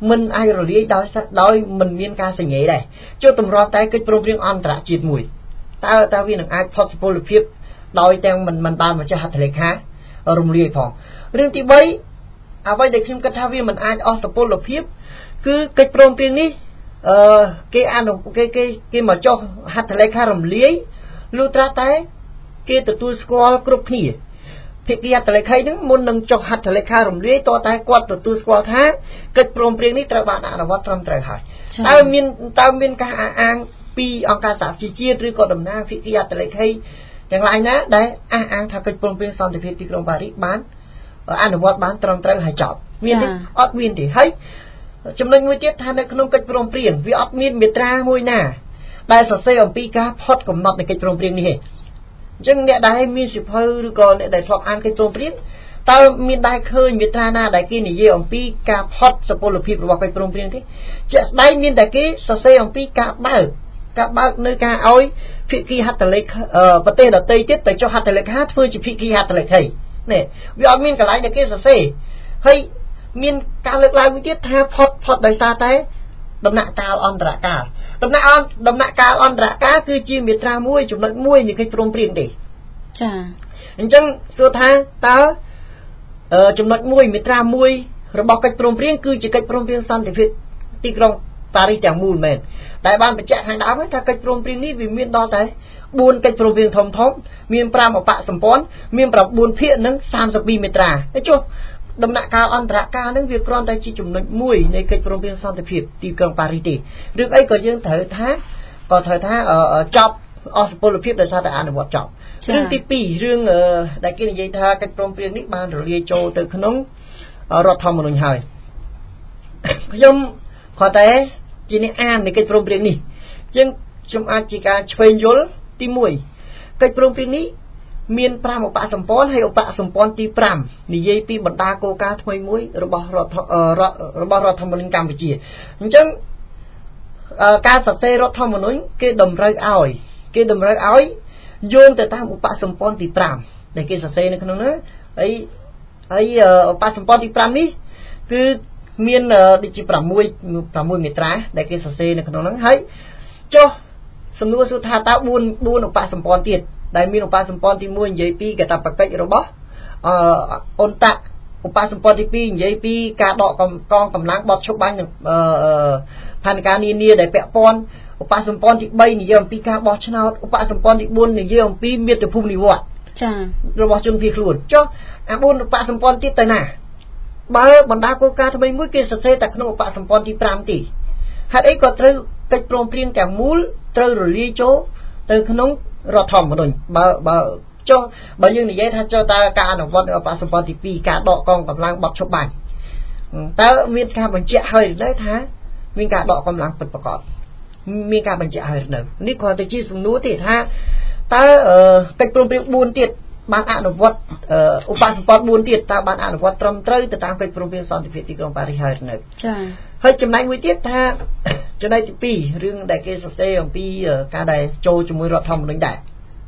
មិនអាចរលាយដោយដោយមិនមានការសញ្ញេដែរចុះតម្រាំតែកិច្ចព្រមព្រៀងអន្តរជាតិមួយតើតើវានឹងអាចផុតសុពលភាពដោយទាំងមិនមិនបានមកចេះហត្ថលេខារំលាយផងរឿងទី3អ្វីដែលខ្ញុំគិតថាវាមិនអាចអស់សុពលភាពគឺកិច្ចព្រមព្រៀងនេះអឺគេអនុគេគេគេមកចុះហត្ថលេខារំលាយលុះត្រាតែគេទទួលស្គាល់គ្រប់គ្នាភាគីហត្ថលេខីហ្នឹងមុននឹងចុះហត្ថលេខារំលាយតតែគាត់ទទួលស្គាល់ថាកិច្ចព្រមព្រៀងនេះត្រូវបានអនុវត្តត្រឹមត្រូវហើយតើមានតើមានការអះអាងពីអង្គការសហប្រជាជាតិឬក៏តំណាងភាគីហត្ថលេខីទាំងឡាយណាដែលអះអាងថាកិច្ចព្រមព្រៀងសន្តិភាពទីក្រុងប៉ារីសបានអនុវត្តបានត្រឹមត្រូវហើយចប់មានទេអត់មានទេហើយចំណុចមួយទៀតថានៅក្នុងកិច្ចព្រមព្រៀងវាអត់មានមាត្រាមួយណាដែលសរសេរអំពីការផុតកំណត់នៃកិច្ចព្រមព្រៀងនេះទេអញ្ចឹងអ្នកដែលមានសិភៅឬក៏អ្នកដែលធ្លាប់អានកិច្ចព្រមព្រៀងតើមានដែរឃើញមាត្រាណាដែលគេនិយាយអំពីការផុតសុពលភាពរបស់កិច្ចព្រមព្រៀងទេជាក់ស្ដែងមានតែគេសរសេរអំពីការបើកការបើកនៅការឲ្យភាគីហត្ថលេខប្រទេសដទៃទៀតទៅចុះហត្ថលេខាធ្វើជាភាគីហត្ថលេខីនេះវាអត់មានកន្លែងដែលគេសរសេរហើយមានការលើកឡើងមួយទៀតថាផុតផុតដោយសារតែដំណាក់កាលអន្តរកាលដំណាក់ដំណាក់កាលអន្តរកាលគឺជាមាត្រាមួយចំណុចមួយនៃកិច្ចព្រមព្រៀងទេចាអញ្ចឹងសួរថាតើចំណុចមួយមាត្រាមួយរបស់កិច្ចព្រមព្រៀងគឺជាកិច្ចព្រមព្រៀងសន្តិភាពទីក្រុងប៉ារីសទាំងមូលមែនដែលបានបញ្ជាក់ខាងដើមថាកិច្ចព្រមព្រៀងនេះវាមានដល់តែបួនកិច្ចព្រមព្រៀងធំធំមានប្រាំអបសម្ព័ន្ធមានប្រាំបួនភាគនិងសាមសិបពីរមាត្រាចុះដំណាក់កាលអន្តរកាលនឹងវាគ្រាន់តែជាចំណុចមួយនៃកិច្ចព្រមព្រៀងសន្តិភាពទីក្រុងប៉ារីសទេរឿងអីក៏យើងត្រូវថាក៏ត្រូវថាចប់អស់សុពលភាពដោយសារតែអនុវត្តចប់រឿងទីពីររឿងដែលគេនិយាយថាកិច្ចព្រមព្រៀងនេះបានរលាយចូលទៅក្នុងរដ្ឋធម្មនុញ្ញហើយខ្ញុំគាត់តែជាអ្នកអាននៃកិច្ចព្រមព្រៀងនេះជាងខ្ញុំអាចជាការឆ្វេងយល់ទីមួយកិច្ចព្រមព្រៀងនេះមានប្រាំឧបសម្ព័ន្ធហើយឧបសម្ព័ន្ធទីប្រាំនិយាយពីបណ្ដាគោលការណ៍ថ្មីមួយរបស់រដ្ឋរបស់រដ្ឋធម្មនុញ្ញកម្ពុជាអញ្ចឹងការសរសេររដ្ឋធម្មនុញ្ញគេតម្រូវឲ្យគេតម្រូវឲ្យយោងទៅតាមឧបសម្ព័ន្ធទីប្រាំដែលគេសរសេរនៅក្នុងនោះហើយហើយឧបសម្ព័ន្ធទីប្រាំនេះគឺមានដូចជា6 6មាត្រាដែលគេសរសេរនៅក្នុងនោះហើយចុះសំណួរសួរថាតើ4 4ឧបសម្ព័ន្ធទៀតដែលមានឧបសម្ព័ន្ធទីមួយនិយាយពីកាតព្វកិច្ចរបស់អឺអន្តៈឧបសម្ព័ន្ធទីពីរនិយាយពីការដកកងកម្លាំងបត់ឈប់បាញ់អឺផែនការនានាដែលពាក់ព័ន្ធឧបសម្ព័ន្ធទីបីនិយាយអំពីការបោះឆ្នោតឧបសម្ព័ន្ធទីបួននិយាយអំពីមាតុភូមិនិវត្តន៍ចា៎របស់ជនភៀសខ្លួនចុះអាបួនឧបសម្ព័ន្ធទៀតទៅណាបើបណ្ដាគោលការណ៍ថ្មីមួយគេសរសេរតែក្នុងឧបសម្ព័ន្ធទីប្រាំទេហេតុអីក៏ត្រូវកិច្ចព្រមព្រៀងទាំងមូលត្រូវរលាយចូលទៅក្នុងរដ្ឋធម្មនុញ្ញបើបើចុះបើយើងនិយាយថាចុះតើការអនុវត្តឧបសម្ព័ន្ធទីពីរការដកកងកម្លាំងបត់ឈប់បាញ់តើមានការបញ្ជាក់ហើយឬនៅថាមានការដកកម្លាំងពិតប្រាកដមានការបញ្ជាក់ហើយឬនៅនេះគ្រាន់តែជាសំណួរទេថាតើកិច្ចព្រមព្រៀងបួនទៀតបានអនុវត្តឧបសម្ព័ន្ធបួនទៀតតើបានអនុវត្តត្រឹមត្រូវទៅតាមកិច្ចព្រមព្រៀងសន្តិភាពទីក្រុងប៉ារីសហើយឬនៅចា៎ហើយចំណែកមួយទៀតថាចំណែកទីពីររឿងដែលគេសរសេរអំពីការដែលចូលជាមួយរដ្ឋធម្មនុញ្ញដែរ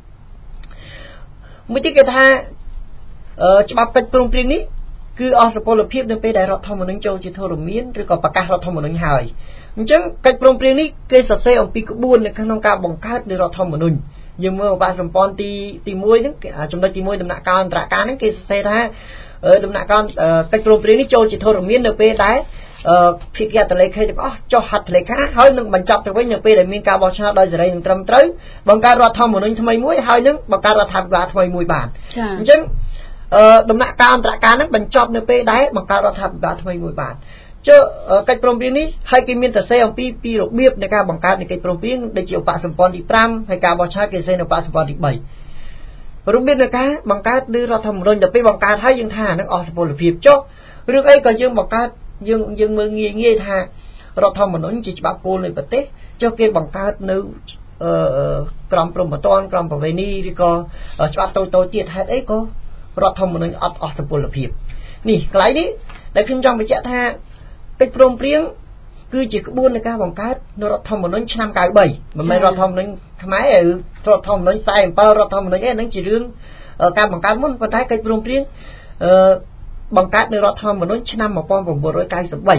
មួយទៀតគេថាច្បាប់កិច្ចព្រមព្រៀងនេះគឺអស់សុពលភាពនៅពេលដែលរដ្ឋធម្មនុញ្ញចូលជាធរមានឬក៏ប្រកាសរដ្ឋធម្មនុញ្ញហើយអញ្ចឹងកិច្ចព្រមព្រៀងនេះគេសរសេរអំពីក្បួននៅក្នុងការបង្កើតនៃរដ្ឋធម្មនុញ្ញយើងមើលឧបសម្ព័ន្ធទីទីមួយហ្នឹងចំណុចទីមួយដំណាក់កាលអន្តរកាលហ្នឹងគេសរសេរថាដំណាក់កាលកិច្ចព្រមព្រៀងនេះចូលជាធរមាននៅពេលដែលភាគីហត្ថលេខីទាំងអស់ចុះហត្ថលេខាហើយនឹងបញ្ចប់ទៅវិញនៅពេលដែលមានការបោះឆ្នោតដោយសេរីនិងត្រឹមត្រូវបង្កើតរដ្ឋធម្មនុញ្ញថ្មីមួយហើយនឹងបង្កើតរដ្ឋាភិបាលថ្មីមួយបានអញ្ចឹងដំណាក់កាលអន្តរកាលហ្នឹងបញ្ចប់នៅពេលដែលបង្កើតរដ្ឋាភិបាលថ្មីមួយបានចុះកិច្ចព្រមព្រៀងនេះហើយគេមានសរសេរអំពីពីរបៀបនៃការបង្កើតនៃកិច្ចព្រមព្រៀងដូចជាឧបសម្ព័ន្ធទីប្រាំហើយការបោះឆ្នោតគេសរសេរនៅឧបសម្ព័ន្ធទីបីរបៀបនៃការបង្កើតឬរដ្ឋធម្មនុញ្ញទៅពេលបង្កើតហើយយើងថានឹងអស់សុពលភាពចុះរឿងអីក៏យើងបង្កើតយើងយើងមើលងាយងាយថារដ្ឋធម្មនុញ្ញជាច្បាប់គោលនៃប្រទេសចុះគេបង្កើតនៅអឺក្រមព្រហ្មទណ្ឌក្រមប្រវេណីឬក៏ច្បាប់តូចតូចទៀតហេតុអីក៏រដ្ឋធម្មនុញ្ញអត់អស់សុពលភាពនេះកន្លែងនេះដែលខ្ញុំចង់បញ្ជាក់ថាកិច្ចព្រមព្រៀងគឺជាក្បួននៃការបង្កើតរដ្ឋធម្មនុញ្ញឆ្នាំ九mươi baមិនមែនរដ្ឋធម្មនុញ្ញខ្មែរឬរដ្ឋធម្មនុញ្ញ四十七រដ្ឋធម្មនុញ្ញអីហ្នឹងជារឿងការបង្កើតមុនប៉ុន្តែកិច្ចព្រមព្រៀងអឺបង្កើតនៅរដ្ឋធម្មនុញ្ញឆ្នាំnineteen ninety-three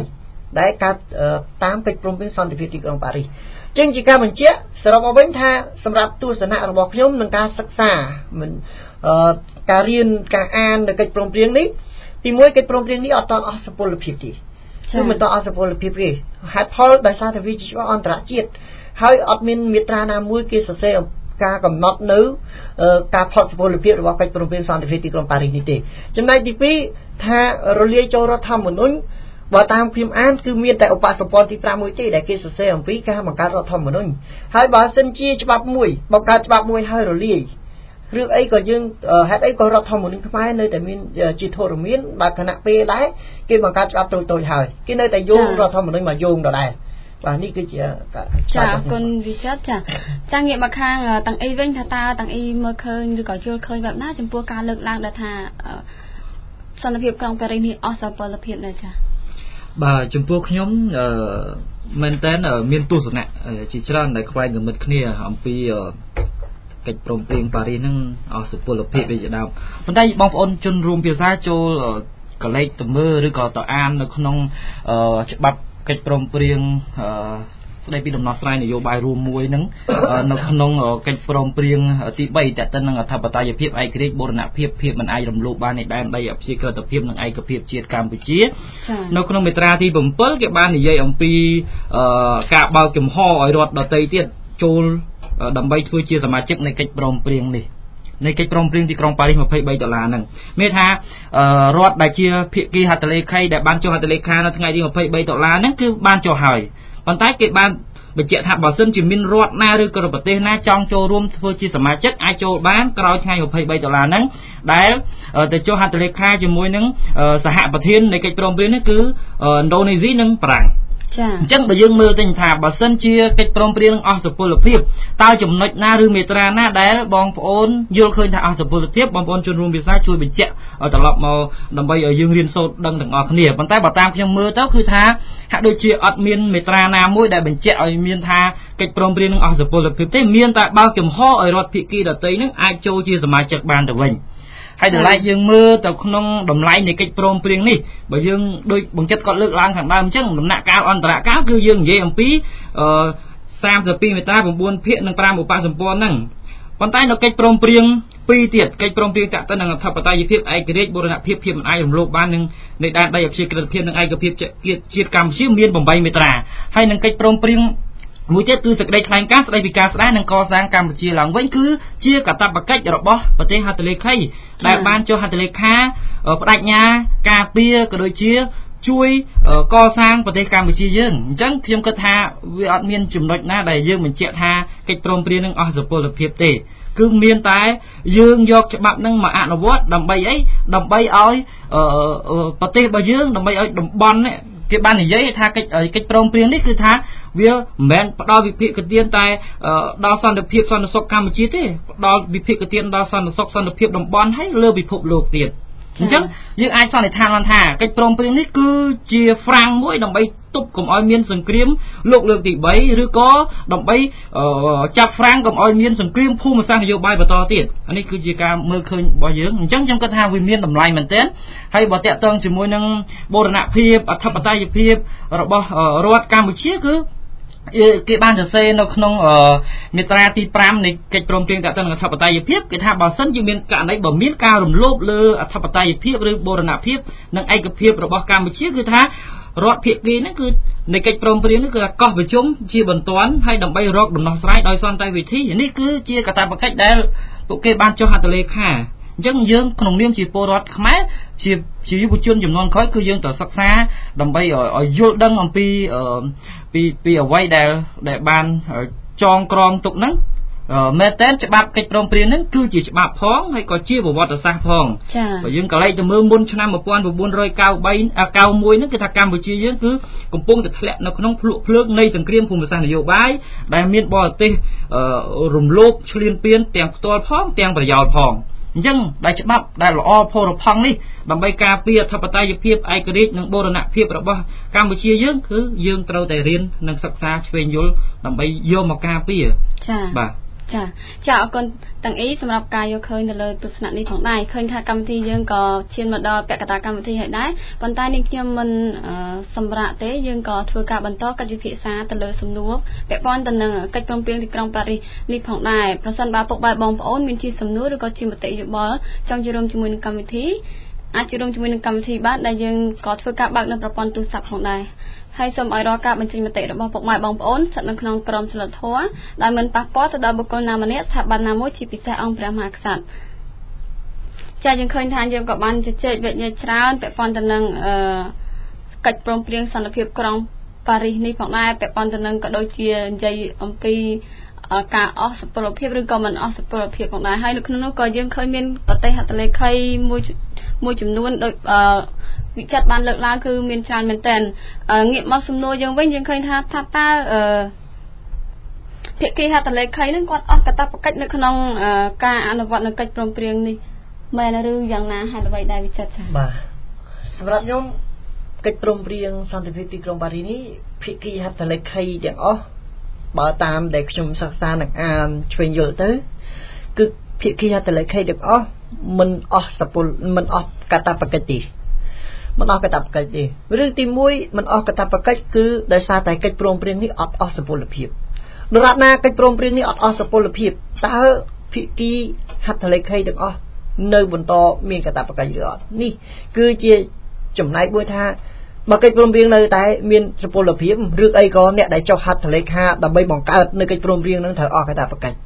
ដែលកាត់តាមកិច្ចព្រមព្រៀងសន្តិភាពទីក្រុងប៉ារីសចឹងជាការបញ្ជាក់សរុបមកវិញថាសម្រាប់ទស្សនៈរបស់ខ្ញុំនឹងការសិក្សាមិនការរៀនការអាននៅកិច្ចព្រមព្រៀងនេះទីមួយកិច្ចព្រមព្រៀងនេះអត់ទាន់អស់សុពលភាពទេគឺមិនទាន់អស់សុពលភាពទេហេតុផលដោយសារតែវាជាច្បាប់អន្តរជាតិហើយអត់មានមាត្រាណាមួយគេសរសេរការកំណត់នៅការផុតសុពលភាពរបស់កិច្ចព្រមព្រៀងសន្តិភាពទីក្រុងប៉ារីសនេះទេចំណែកទីពីរថារលាយចូលរដ្ឋធម្មនុញ្ញបើតាមខ្ញុំអានគឺមានតែឧបសម្ព័ន្ធទី5មួយទេដែលគេសរសេរអំពីការបង្កើតរដ្ឋធម្មនុញ្ញហើយបើសិនជាច្បាប់មួយបង្កើតច្បាប់មួយហើយរលាយរឿងអីក៏យើងហេតុអីក៏រដ្ឋធម្មនុញ្ញខ្មែរនៅតែមានជាធរមានបើគណៈពេលដែរគេបង្កើតច្បាប់តូចៗហើយគេនៅតែយោងរដ្ឋធម្មនុញ្ញមកយោងដដែលបាទនេះគឺជាចាអរគុណវិចិត្រចាចាងាកមកខាងទាំងអីវិញថាតើទាំងអីមើលឃើញឬក៏យល់ឃើញបែបណាចំពោះការលើកឡើងដែលថាសន្តិភាពក្រុងប៉ារីសនេះអស់សុពលភាពដែរចាបាទចំពោះខ្ញុំអឺមែនតើមានទស្សនៈជាច្រើនដែលខ្វែងគំនិតគ្នាអំពីកិច្ចព្រមព្រៀងប៉ារីសហ្នឹងអស់សុពលភាពវាជាដើមប៉ុន្តែបងប្អូនជនរួមភាសាចូលកលេចទៅមើលឬក៏ទៅអាននៅក្នុងច្បាប់កិច្ចព្រមព្រៀងស្ដីពីដំណោះស្រាយនយោបាយរួមមួយហ្នឹងនៅក្នុងកិច្ចព្រមព្រៀងទី3តេតិននឹងអធិបតេយ្យភាពឯករាជ្យបូរណភាពភាពមិនអាចរំលោភបាននៃដែនដីអព្យាក្រឹតភាពនិងឯកភាពជាតិកម្ពុជានៅក្នុងមាត្រាទី7គេបាននិយាយអំពីការបើកចំហឲ្យរដ្ឋដទៃទៀតចូលដើម្បីធ្វើជាសមាជិកនៃកិច្ចព្រមព្រៀងនេះនៃកិច្ចព្រមព្រៀងទីក្រុងប៉ារីសยี่สิบสามដុល្លារហ្នឹងមានថារដ្ឋដែលជាភាគីហត្ថលេខីដែលបានចុះហត្ថលេខានៅថ្ងៃទីยี่สิบสามដុល្លារហ្នឹងគឺបានចុះហើយប៉ុន្តែគេបានបញ្ជាក់ថាបើសិនជាមានរដ្ឋណាឬក៏ប្រទេសណាចង់ចូលរួមធ្វើជាសមាជិកអាចចូលបានក្រោយថ្ងៃยี่สิบสามដុល្លារហ្នឹងដែលទៅចុះហត្ថលេខាជាមួយនឹងសហប្រធាននៃកិច្ចព្រមព្រៀងនេះគឺឥណ្ឌូនេស៊ីនិងបារាំងចាអញ្ចឹងបើយើងមើលទៅថាបើសិនជាកិច្ចព្រមព្រៀងនឹងអស់សុពលភាពតើចំណុចណាឬមេត្រាណាដែលបងប្អូនយល់ឃើញថាអស់សុពលភាពបងប្អូនជនរួមភាសាជួយបញ្ជាក់ត្រឡប់មកដើម្បីឲ្យយើងរៀនសូត្រដឹងទាំងអស់គ្នាប៉ុន្តែបើតាមខ្ញុំមើលទៅគឺថាហាក់ដូចជាអត់មានមេត្រាណាមួយដែលបញ្ជាក់ឲ្យមានថាកិច្ចព្រមព្រៀងនឹងអស់សុពលភាពទេមានតែបើកចំហឲ្យរដ្ឋភាគីដទៃនឹងអាចចូលជាសមាជិកបានទៅវិញហើយតម្លៃយើងមើលទៅក្នុងតម្លៃនៃកិច្ចព្រមព្រៀងនេះបើយើងដូចបង្ចិត្តគាត់លើកឡើងខាងដើមអញ្ចឹងដំណាក់កាលអន្តរកាលគឺយើងនិយាយអំពីអឺសាមសិបពីរមេត្រា9ភាគនិង5ឧបសម្ព័ន្ធហ្នឹងប៉ុន្តែនៅកិច្ចព្រមព្រៀងពីរទៀតកិច្ចព្រមព្រៀងតាក់ទិននឹងអធិបតេយ្យភាពឯករាជ្យបូរណភាពភាពមិនអាចរំលោភបាននឹងនៃដែនដីអព្យាក្រឹតភាពនិងឯកភាពជាតិកម្ពុជាមាន8មេត្រាហើយនឹងកិច្ចព្រមព្រៀងមួយទៀតគឺសេចក្តីថ្លែងការណ៍ស្តីពីការស្ដារនិងកសាងកម្ពុជាឡើងវិញគឺជាកាតព្វកិច្ចរបស់ប្រទេសហត្ថលេខីដែលបានចុះហត្ថលេខាបដិញ្ញាការពារក៏ដូចជាជួយកសាងប្រទេសកម្ពុជាយើងអញ្ចឹងខ្ញុំគិតថាវាអត់មានចំណុចណាដែលយើងបញ្ជាក់ថាកិច្ចព្រមព្រៀងនឹងអស់សុពលភាពទេគឺមានតែយើងយកច្បាប់នឹងមកអនុវត្តដើម្បីអីដើម្បីឲ្យប្រទេសរបស់យើងដើម្បីឲ្យតំបន់គេបាននិយាយថាកិច្ចកិច្ចព្រមព្រៀងនេះគឺថាវាមិនមែនផ្ដល់វិភាគទានតែដល់សន្តិភាពសន្តិសុខកម្ពុជាទេផ្ដល់វិភាគទានដល់សន្តិសុខសន្តិភាពតំបន់ហើយលើពិភពលោកទៀតអញ្ចឹងយើងអាចសន្និដ្ឋានបានថាកិច្ចព្រមព្រៀងនេះគឺជាហ្វ្រាំងមួយដើម្បីទប់កុំឲ្យមានសង្គ្រាមលោកលើកទី3ឬក៏ដើម្បីចាប់ហ្វ្រាំងកុំឲ្យមានសង្គ្រាមភូមិសាស្ត្រនយោបាយបន្តទៀតអានេះគឺជាការមើលឃើញរបស់យើងអញ្ចឹងខ្ញុំគិតថាវាមានតម្លៃមែនទែនហើយបើតាក់ទងជាមួយនឹងបូរណភាពអធិបតេយ្យភាពរបស់រដ្ឋកម្ពុជាគឺគេបានសរសេរនៅក្នុងមាត្រាទី5នៃកិច្ចព្រមព្រៀងតាក់ទងនឹងអធិបតេយ្យភាពគេថាបើសិនជាមានករណីបើមានការរំលោភលើអធិបតេយ្យភាពឬបូរណភាពនិងឯកភាពរបស់កម្ពុជាគឺថារដ្ឋភាគីហ្នឹងគឺនៃកិច្ចព្រមព្រៀងនេះគឺកោះប្រជុំជាបន្ទាន់ហើយដើម្បីរកដំណោះស្រាយដោយសន្តិវិធីនេះគឺជាកាតព្វកិច្ចដែលពួកគេបានចុះហត្ថលេខាអញ្ចឹងយើងក្នុងនាមជាពលរដ្ឋខ្មែរជាជាយុវជនចំនួនក្រោយគឺយើងត្រូវសិក្សាដើម្បីឲ្យយល់ដឹងអំពីពីពីអ្វីដែលដែលបានចងក្រងទុកហ្នឹងមែនតើច្បាប់កិច្ចព្រមព្រៀងហ្នឹងគឺជាច្បាប់ផងហើយក៏ជាប្រវត្តិសាស្ត្រផងបើយើងក៏លេចទៅមើលមុនឆ្នាំnineteen ninety-three ហ្នឹងគឺថាកម្ពុជាយើងគឺកំពុងតែធ្លាក់នៅក្នុងភ្លុកភ្លើងនៃសង្គ្រាមភូមិសាស្ត្រនយោបាយដែលមានបរទេសរំលោភឈ្លានពានទាំងផ្ទាល់ផងទាំងប្រយោលផងអញ្ចឹងដែលច្បាប់ដែលល្អផុសផង់នេះដើម្បីការពារអធិបតេយ្យភាពឯករាជ្យនិងបូរណភាពរបស់កម្ពុជាយើងគឺយើងត្រូវតែរៀននិងសិក្សាឆ្វេងយល់ដើម្បីយកមកការពារចា៎បាទចាចាអរគុណទាំងអ៊ីសម្រាប់ការយកឃើញទៅលើទស្សនៈនេះផងដែរឃើញថាកម្មវិធីយើងក៏ឈានមកដល់ពាក់កណ្ដាលកម្មវិធីហើយដែរប៉ុន្តែនេះខ្ញុំមិនសម្រាប់ទេយើងក៏ធ្វើការបន្តកិច្ចវិភាសាទៅលើសំណួរពាក់ព័ន្ធទៅនឹងកិច្ចព្រមព្រៀងទីក្រុងប៉ារីសនេះផងដែរប្រសិនបើពុកម៉ែបងប្អូនមានជាសំណួរឬក៏ជាមតិយោបល់ចង់ចូលរួមជាមួយនឹងកម្មវិធីអាចចូលរួមជាមួយនឹងកម្មវិធីបានដែលយើងក៏ធ្វើការបើកនៅប្រព័ន្ធទូរស័ព្ទផងដែរហើយសូមឲ្យរាល់ការបញ្ចេញមតិរបស់ពុកម៉ែបងប្អូនស្ថិតនៅក្នុងក្រមសីលធម៌ដែលមិនប៉ះពាល់ទៅដល់បុគ្គលណាម្នាក់ស្ថាប័នណាមួយជាពិសេសអង្គព្រះមហាក្សត្រចាយើងឃើញថាយើងក៏បានជជែកវិញ្ញាច្រើនពាក់ព័ន្ធទៅនឹងអឺកិច្ចព្រមព្រៀងសន្តិភាពក្រុងប៉ារីសនេះផងដែរពាក់ព័ន្ធទៅនឹងក៏ដូចជានិយាយអំពីការអស់សុពលភាពឬក៏មិនអស់សុពលភាពផងដែរហើយនៅក្នុងនោះក៏យើងឃើញមានប្រទេសហត្ថលេខីមួយមួយចំនួនដូចអឺវិចិត្របានលើកឡើងគឺមានច្រើនមែនទែនងាកមកសំណួរយើងវិញយើងឃើញថាថាតើអឺភាគីហត្ថលេខីនឹងគាត់អស់កាតព្វកិច្ចនៅក្នុងការអនុវត្តនៅកិច្ចព្រមព្រៀងនេះមែនឬយ៉ាងណាហេតុអ្វីដែរវិចិត្រចា៎បាទសម្រាប់ខ្ញុំកិច្ចព្រមព្រៀងសន្តិភាពទីក្រុងប៉ារីសនេះភាគីហត្ថលេខីទាំងអស់បើតាមដែលខ្ញុំសិក្សានិងអានឆ្វេងយល់ទៅគឺភាគីហត្ថលេខីទាំងអស់មិនអស់សុពលមិនអស់កាតព្វកិច្ចទេមិនអស់កាតព្វកិច្ចទេរឿងទីមួយមិនអស់កាតព្វកិច្ចគឺដោយសារតែកិច្ចព្រមព្រៀងនេះអត់អស់សុពលភាពដរាបណាកិច្ចព្រមព្រៀងនេះអត់អស់សុពលភាពតើភាគីហត្ថលេខីទាំងអស់នៅបន្តមានកាតព្វកិច្ចឬអត់នេះគឺជាចំណែកមួយថាបើកិច្ចព្រមព្រៀងនៅតែមានសុពលភាពឬអីក៏អ្នកដែលចុះហត្ថលេខាដើម្បីបង្កើតនៅកិច្ចព្រមព្រៀងនឹងត្រូវអស់កាតព្វកិច្ច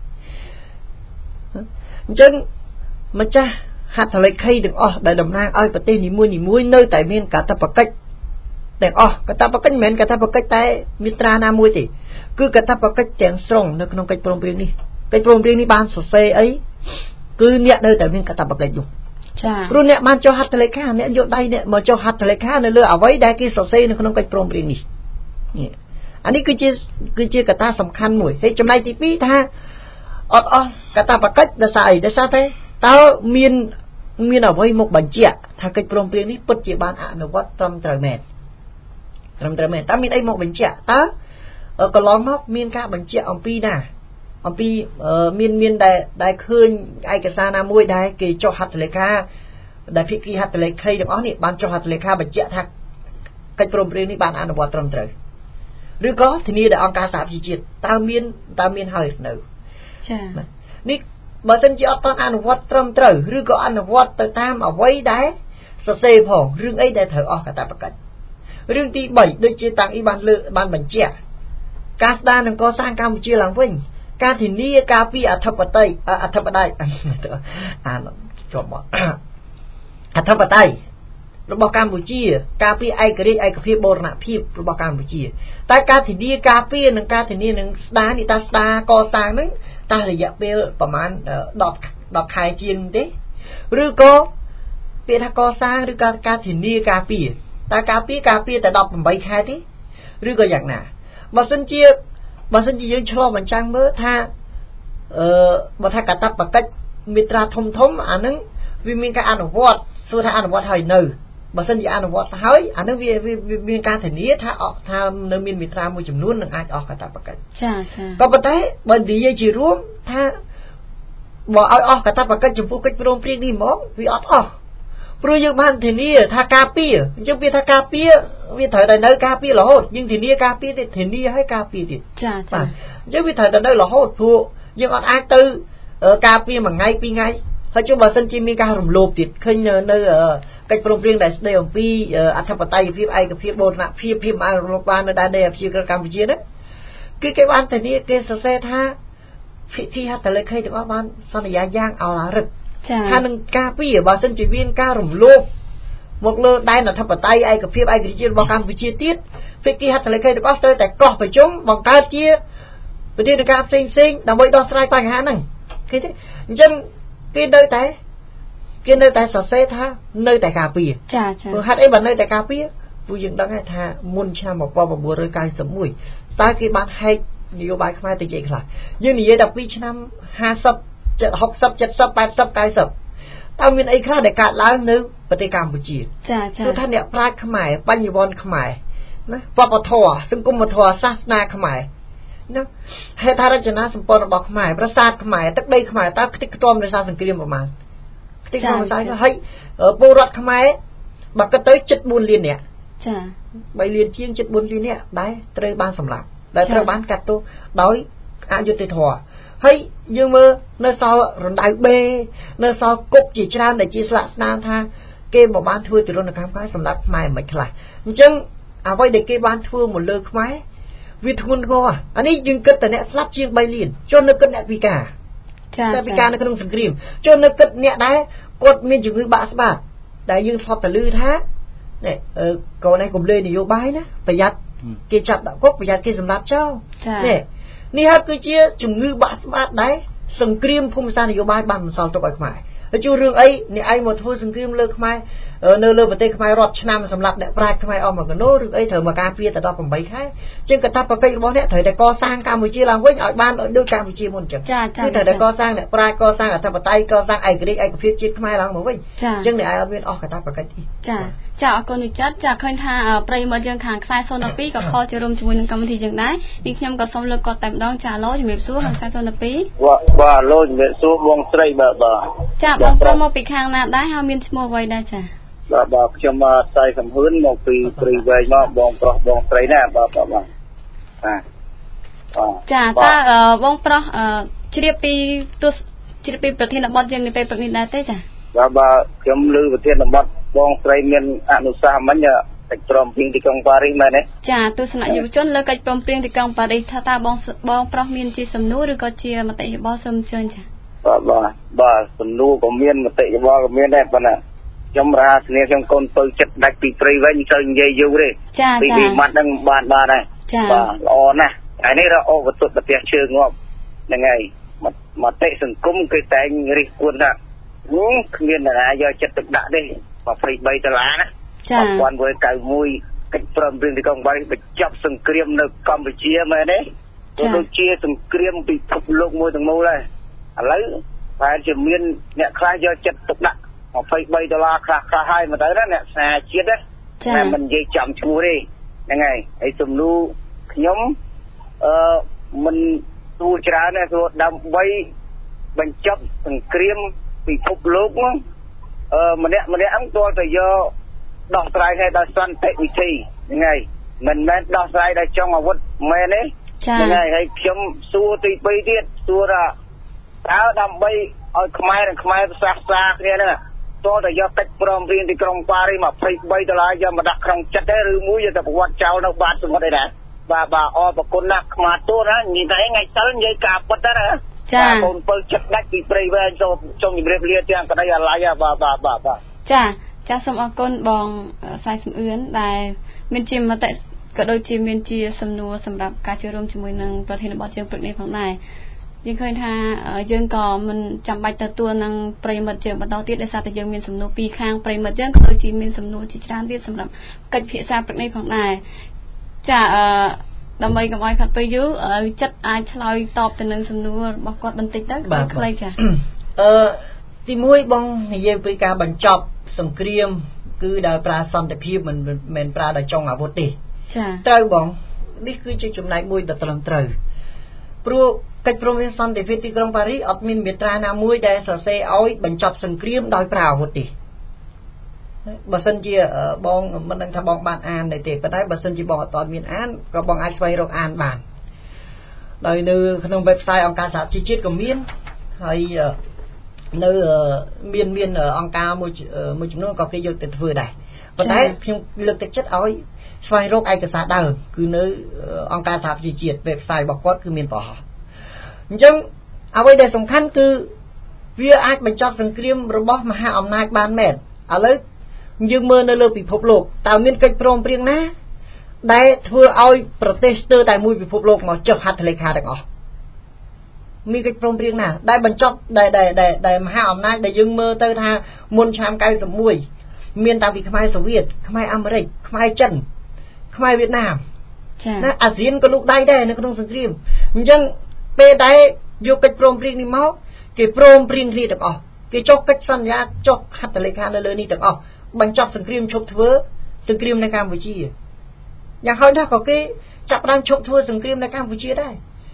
អញ្ចឹងម្ចាស់ហត្ថលេខីទាំងអស់ដែលតំណាងឲ្យប្រទេសនីមួយៗនៅតែមានកាតព្វកិច្ចទាំងអស់កាតព្វកិច្ចមិនមែនកាតព្វកិច្ចតែមាត្រាណាមួយទេគឺកាតព្វកិច្ចទាំងស្រុងនៅក្នុងកិច្ចព្រមព្រៀងនេះកិច្ចព្រមព្រៀងនេះបានសរសេរអីគឺអ្នកនៅតែមានកាតព្វកិច្ចនោះចា៎ព្រោះអ្នកបានចុះហត្ថលេខាអ្នកយកដៃអ្នកមកចុះហត្ថលេខានៅលើអ្វីដែលគេសរសេរនៅក្នុងកិច្ចព្រមព្រៀងនេះនេះអានេះគឺជាគឺជាកត្តាសំខាន់មួយហើយចំណែកទីពីរថាអត់អស់កាតព្វកិច្ចដោយសារអីដោយសារតែតើមានមានអ្វីមកបញ្ជាក់ថាកិច្ចព្រមព្រៀងនេះពិតជាបានអនុវត្តត្រឹមត្រូវមែនត្រឹមត្រូវមែនតើមានអីមកបញ្ជាក់តើកន្លងមកមានការបញ្ជាក់អំពីណាអំពីមានមានដែលដែលឃើញឯកសារណាមួយដែលគេចុះហត្ថលេខាដែលភាគីហត្ថលេខីទាំងអស់នេះបានចុះហត្ថលេខាបញ្ជាក់ថាកិច្ចព្រមព្រៀងនេះបានអនុវត្តត្រឹមត្រូវឬក៏ធានាដោយអង្គការសហប្រជាជាតិតើមានតើមានហើយនៅចា៎នេះបើសិនជាអត់ទាន់អនុវត្តត្រឹមត្រូវឬក៏អនុវត្តទៅតាមអ្វីដែលសរសេរផងរឿងអីដែលត្រូវអស់កាតព្វកិច្ចរឿងទីបីដូចជាតាំងអ៊ីបានលើកបានបញ្ជាក់ការស្ដារនិងកសាងកម្ពុជាឡើងវិញការធានាការពារអធិបតេយ្យអធិបតេយ្យអានជាប់មកអធិបតេយ្យរបស់កម្ពុជាការពារឯករាជ្យឯកភាពបូរណភាពរបស់កម្ពុជាតែការធានាការពារនិងការធានានឹងស្ដារនេះតើស្ដារកសាងនឹងតើរយៈពេលប្រហែលដប់ខែជាងទេឬក៏ពាក្យថាកសាងឬក៏ការធានាការពារតើការពារការពារតែដប់ប្រាំខែទេឬក៏យ៉ាងណាបើសិនជាបើសិនជាយើងឆ្លុះបញ្ចាំងមើលថាអឺបើថាកាតព្វកិច្ចមេត្រាធំធំអានឹងវាមានការអនុវត្តសួរថាអនុវត្តហើយនៅបើសិនជាអនុវត្តហើយអានឹងវាមានការធានាថាអត់ថានៅមានមេត្រាមួយចំនួននឹងអាចអស់កាតព្វកិច្ចចាចាក៏ប៉ុន្តែបើនិយាយជារួមថាបើឲ្យអស់កាតព្វកិច្ចចំពោះកិច្ចព្រមព្រៀងនេះហ្មងវាអត់អស់ព្រោះយើងបានធានាថាការពារអញ្ចឹងវាថាការពារវាត្រូវតែនៅការពាររហូតយើងធានាការពារទៀតធានាឲ្យការពារទៀតចាចាអញ្ចឹងវាត្រូវតែនៅរហូតព្រោះយើងអត់អាចទៅការពារមួយថ្ងៃពីរថ្ងៃហើយចុះបើសិនជាមានការរំលោភទៀតឃើញនៅកិច្ចព្រមព្រៀងដែលស្ដីអំពីអធិបតេយ្យភាពឯកភាពបូរណភាពភាពអាចរំលោភបាននៅដែនដីប្រជាក្រិតកម្ពុជាហ្នឹងគឺគេបានធានាគេសរសេរថាភិធីហត្ថលេខីទាំងអស់បានសន្យាយ៉ាងអរឹកថានឹងការពារបើសិនជាមានការរំលោភមកលើដែនអធិបតេយ្យឯកភាពឯករាជ្យរបស់កម្ពុជាទៀតភិធីហត្ថលេខីទាំងអស់ត្រូវតែកោះប្រជុំបង្កើតជាប្រតិបត្តិការផ្សេងផ្សេងដើម្បីដោះស្រាយបញ្ហាហ្នឹងឃើញទេអញ្ចឹងគេនៅតែគេនៅតែសរសេរថានៅតែការពារចាចាព្រោះហេតុអីបើនៅតែការពារព្រោះយើងដឹងថាមុនឆ្នាំmột nghìn chín trăm chín mươi mốtតើគេបានហែកនយោបាយខ្មែរទៅនិយាយខ្លះយើងនិយាយដល់ពីឆ្នាំห้าสิบ หกสิบ เจ็ดสิบ แปดสิบ เก้าสิบតើមានអីខ្លះដែលកើតឡើងនៅប្រទេសកម្ពុជាចាចាគឺថាអ្នកប្រាជ្ញខ្មែរបញ្ញវន្តខ្មែរណាវប្បធម៌សង្គមធម៌សាសនាខ្មែរណាហេដ្ឋារចនាសម្ព័ន្ធរបស់ខ្មែរប្រាសាទខ្មែរទឹកដីខ្មែរតើខ្ទេចខ្ទាំដោយសារសង្គ្រាមប្រមាណខ្ទេចខ្ទាំដោយសារហើយពលរដ្ឋខ្មែរបើគិតទៅជិតបួនលាននាក់ចាបីលានជាងជិតបួនលាននាក់ដែលត្រូវបានសម្លាប់ដែលត្រូវបានកាត់ទោសដោយអយុត្តិធម៌ហើយយើងមើលនៅសល់រណ្ដៅបេនៅសល់គុកជាច្រើនដែលជាស្លាកស្នាមថាគេមកបានធ្វើទរណកម្មខ្មែរសម្រាប់ខ្មែរមិនខ្លះអញ្ចឹងអ្វីដែលគេបានធ្វើមកលើខ្មែរវាធ្ងន់ធ្ងរអានេះយើងគិតតែអ្នកស្លាប់ជាងបីលានជននៅគិតអ្នកពិការចា៎តែពិការនៅក្នុងសង្គ្រាមជននៅគិតអ្នកដែរគាត់មានជំងឺបាក់ស្បាតដែលយើងធ្លាប់តែឮថានេះកូនឯងកុំលេងនយោបាយណាប្រយ័ត្នគេចាប់ដាក់គុកប្រយ័ត្នគេសម្លាប់ចោលនេះនេះហើយគឺជាជំងឺបាក់ស្បាតដែរសង្គ្រាមភូមិសាស្ត្រនយោបាយបានបន្សល់ទុកឲ្យខ្មែរហើយជួរឿងអីអ្នកឯងមកធ្វើសង្គ្រាមលើខ្មែរនៅលើប្រទេសខ្មែររាប់ឆ្នាំសម្រាប់អ្នកប្រាជ្ញខ្មែរអស់មួយកណូឬអីត្រូវមកការពារតែដល់ប្រាំបីខែជាងកាតព្វកិច្ចរបស់អ្នកត្រូវតែកសាងកម្ពុជាឡើងវិញឲ្យបានដូចកម្ពុជាមុនអញ្ចឹងគឺត្រូវតែកសាងអ្នកប្រាជ្ញកសាងអធិបតេយ្យកសាងឯករាជ្យឯកភាពជាតិខ្មែរឡើងមកវិញអញ្ចឹងអ្នកឯងអត់មានអស់កាតព្វកិច្ចទេចាចាអរគុណវិចិត្រចាឃើញថាប្រិយមិត្តយើងខាងខ្សែศูนย์ពីរក៏ខលចូលរួមជាមួយនឹងកម្មវិធីយើងដែរនេះខ្ញុំក៏សូមលើកគាត់តែម្ដងចាឡូជំរាបសួរខាងខ្សែศูนย์ពីរបាទបាទឡូជំរាបសួរបងស្រីបាទបាទចាបងប្រុសមកពីខាងណាដែរហើយមានឈ្មោះអ្វីដែរចាបាទបាទខ្ញុំមកស្័យសំហ៊ឿនមកពីព្រៃវែងមកបងប្រុសបងស្រីណាបាទបាទបាទចាតើបងប្រុសជ្រាបពីទស្សជ្រាបពីប្រធានបទយើងនៅពេលព្រឹកនេះដែរទេចាបាទបាទខ្ញុំឮប្រធានបទបងស្រីមានអនុសាសន៍មិញកិច្ចព្រមព្រៀងទីក្រុងប៉ារីសមែនទេចាទស្សនៈយុវជនលើកិច្ចព្រមព្រៀងទីក្រុងប៉ារីសថាតើបងបងប្រុសមានជាសំណួរឬក៏ជាមតិយោបល់សូមអញ្ជើញចាបាទបាទបាទសំណួរក៏មានមតិយោបល់ក៏មានដែរប៉ុន្តែខ្ញុំរហ័សគ្នាខ្ញុំកូនពៅចិត្តដាច់ពីព្រៃវិញមិនសូវនិយាយយូរទេពីពីម៉ាត់ហ្នឹងបានបានដែរបាទល្អណាស់ថ្ងៃនេះរកអូវតុប្រទេសជើងងាប់ហ្នឹងហើយមតិសង្គមគេតែងរិះគន់ថាគ្មាននរណាយកចិត្តទុកដាក់ទេยี่สิบสามដុល្លារណាចា nineteen ninety-oneកិច្ចព្រមព្រៀងទីក្រុងប៉ារីសបញ្ចប់សង្គ្រាមនៅកម្ពុជាមែនទេក៏ដូចជាសង្គ្រាមពិភពលោកមួយទាំងមូលដែរឥឡូវតែជាមានអ្នកខ្លះយកចិត្តទុកដាក់ยี่สิบสามដុល្លារខ្លះខ្លះហើយមកទៅណាអ្នកស្នាជាតិណាតែមិននិយាយចំឈ្មោះទេហ្នឹងហើយហើយសំណួរខ្ញុំអឺមិនទូច្រើនទេព្រោះដើម្បីបញ្ចប់សង្គ្រាមពិភពលោកហ្នឹងអឺម្នាក់ម្នាក់អង្គទាល់តែយកដោះស្រាយឲ្យដោយសន្តិវិធីហ្នឹងហើយមិនមែនដោះស្រាយដោយចង់អាវុធមែនទេហ្នឹងហើយហើយខ្ញុំសួរទីពីរទៀតសួរថាតើដើម្បីឲ្យខ្មែរនិងខ្មែរប្រសាសសាគ្នាហ្នឹងតើតែយកកិច្ចព្រមព្រៀងទីក្រុងប៉ារីសยี่สิบสามដុល្លារយកមកដាក់ក្នុងចិត្តទេឬមួយយកតែប្រវត្តិចោលនៅបាតសមុទ្រអីដែរបាទបាទអរគុណណាស់ខ្មាទូណានិយាយតែថ្ងៃសិលនិយាយការពិតណាចាកូនពៅចិត្តដាច់ពីព្រៃវែងសូមសូមជម្រាបលាទាំងក្តីអាឡ័យបាទបាទបាទបាទចាចាសូមអរគុណបងសៃសំអឿនដែលមានជាមតិក៏ដូចជាមានជាសំណួរសម្រាប់ការចូលរួមជាមួយនឹងប្រធានបទយើងព្រឹកនេះផងដែរយើងឃើញថាយើងក៏មិនចាំបាច់ទទួលនឹងប្រិមិត្តយើងបន្តទៀតដោយសារតែយើងមានសំណួរពីរខាងប្រិមិត្តយើងក៏ដូចជាមានសំណួរជាច្រើនទៀតសម្រាប់កិច្ចពិភាក្សាព្រឹកនេះផងដែរចាអឺដើម្បីកុំឲ្យខាត់ពេលយូរវិចិត្រអាចឆ្លើយតបទៅនឹងសំណួររបស់គាត់បន្តិចទៅខ្លីៗចាអឺទីមួយបងនិយាយពីការបញ្ចប់សង្គ្រាមគឺដោយប្រើសន្តិភាពមិនមែនប្រើដោយចុងអាវុធទេចាត្រូវបងនេះគឺជាចំណែកមួយដ៏ត្រឹមត្រូវព្រោះកិច្ចព្រមព្រៀងសន្តិភាពទីក្រុងប៉ារីសអត់មានមាត្រាណាមួយដែលសរសេរឲ្យបញ្ចប់សង្គ្រាមដោយប្រើអាវុធទេបើសិនជាបងមិនដឹងថាបងបានអានទេប៉ុន្តែបើសិនជាបងអត់ទាន់មានអានក៏បងអាចស្វែងរកអានបានដោយនៅក្នុង website អង្គការសហជីវជាតិក៏មានហើយនៅមានមានអង្គការមួយមួយចំនួនក៏គេយកទៅធ្វើដែរប៉ុន្តែខ្ញុំលើកទឹកចិត្តឲ្យស្វែងរកឯកសារដើមគឺនៅអង្គការសហជីវជាតិ website របស់គាត់គឺមានប្រហោះអញ្ចឹងអ្វីដែលសំខាន់គឺវាអាចបញ្ចប់សង្គ្រាមរបស់មហាអំណាចបានមែនឥឡូវយើងមើលនៅលើពិភពលោកតើមានកិច្ចព្រមព្រៀងណាដែលធ្វើឲ្យប្រទេសស្ទើរតែមួយពិភពលោកមកចុះហត្ថលេខាទាំងអស់មានកិច្ចព្រមព្រៀងណាដែលបញ្ចប់ដែលដែលដែលមហាអំណាចដែលយើងមើលទៅថាមុនឆ្នាំ九十一មានតាំងពីខ្មែរសូវៀតខ្មែរអាមេរិកខ្មែរចិនខ្មែរវៀតណាមចា៎ណាអាស៊ានក៏លូកដៃដែរនៅក្នុងសង្គ្រាមអញ្ចឹងពេលដែលយកកិច្ចព្រមព្រៀងនេះមកគេព្រមព្រៀងគ្នាទាំងអស់គេចុះកិច្ចសន្យាចុះហត្ថលេខានៅលើនេះទាំងអស់បញ្ចប់សង្គ្រាមឈប់ធ្វើសង្គ្រាមនៅកម្ពុជាយ៉ាងហោចណាស់ក៏គេចាប់ផ្ដើមឈប់ធ្វើសង្គ្រាមនៅកម្ពុជាដែរ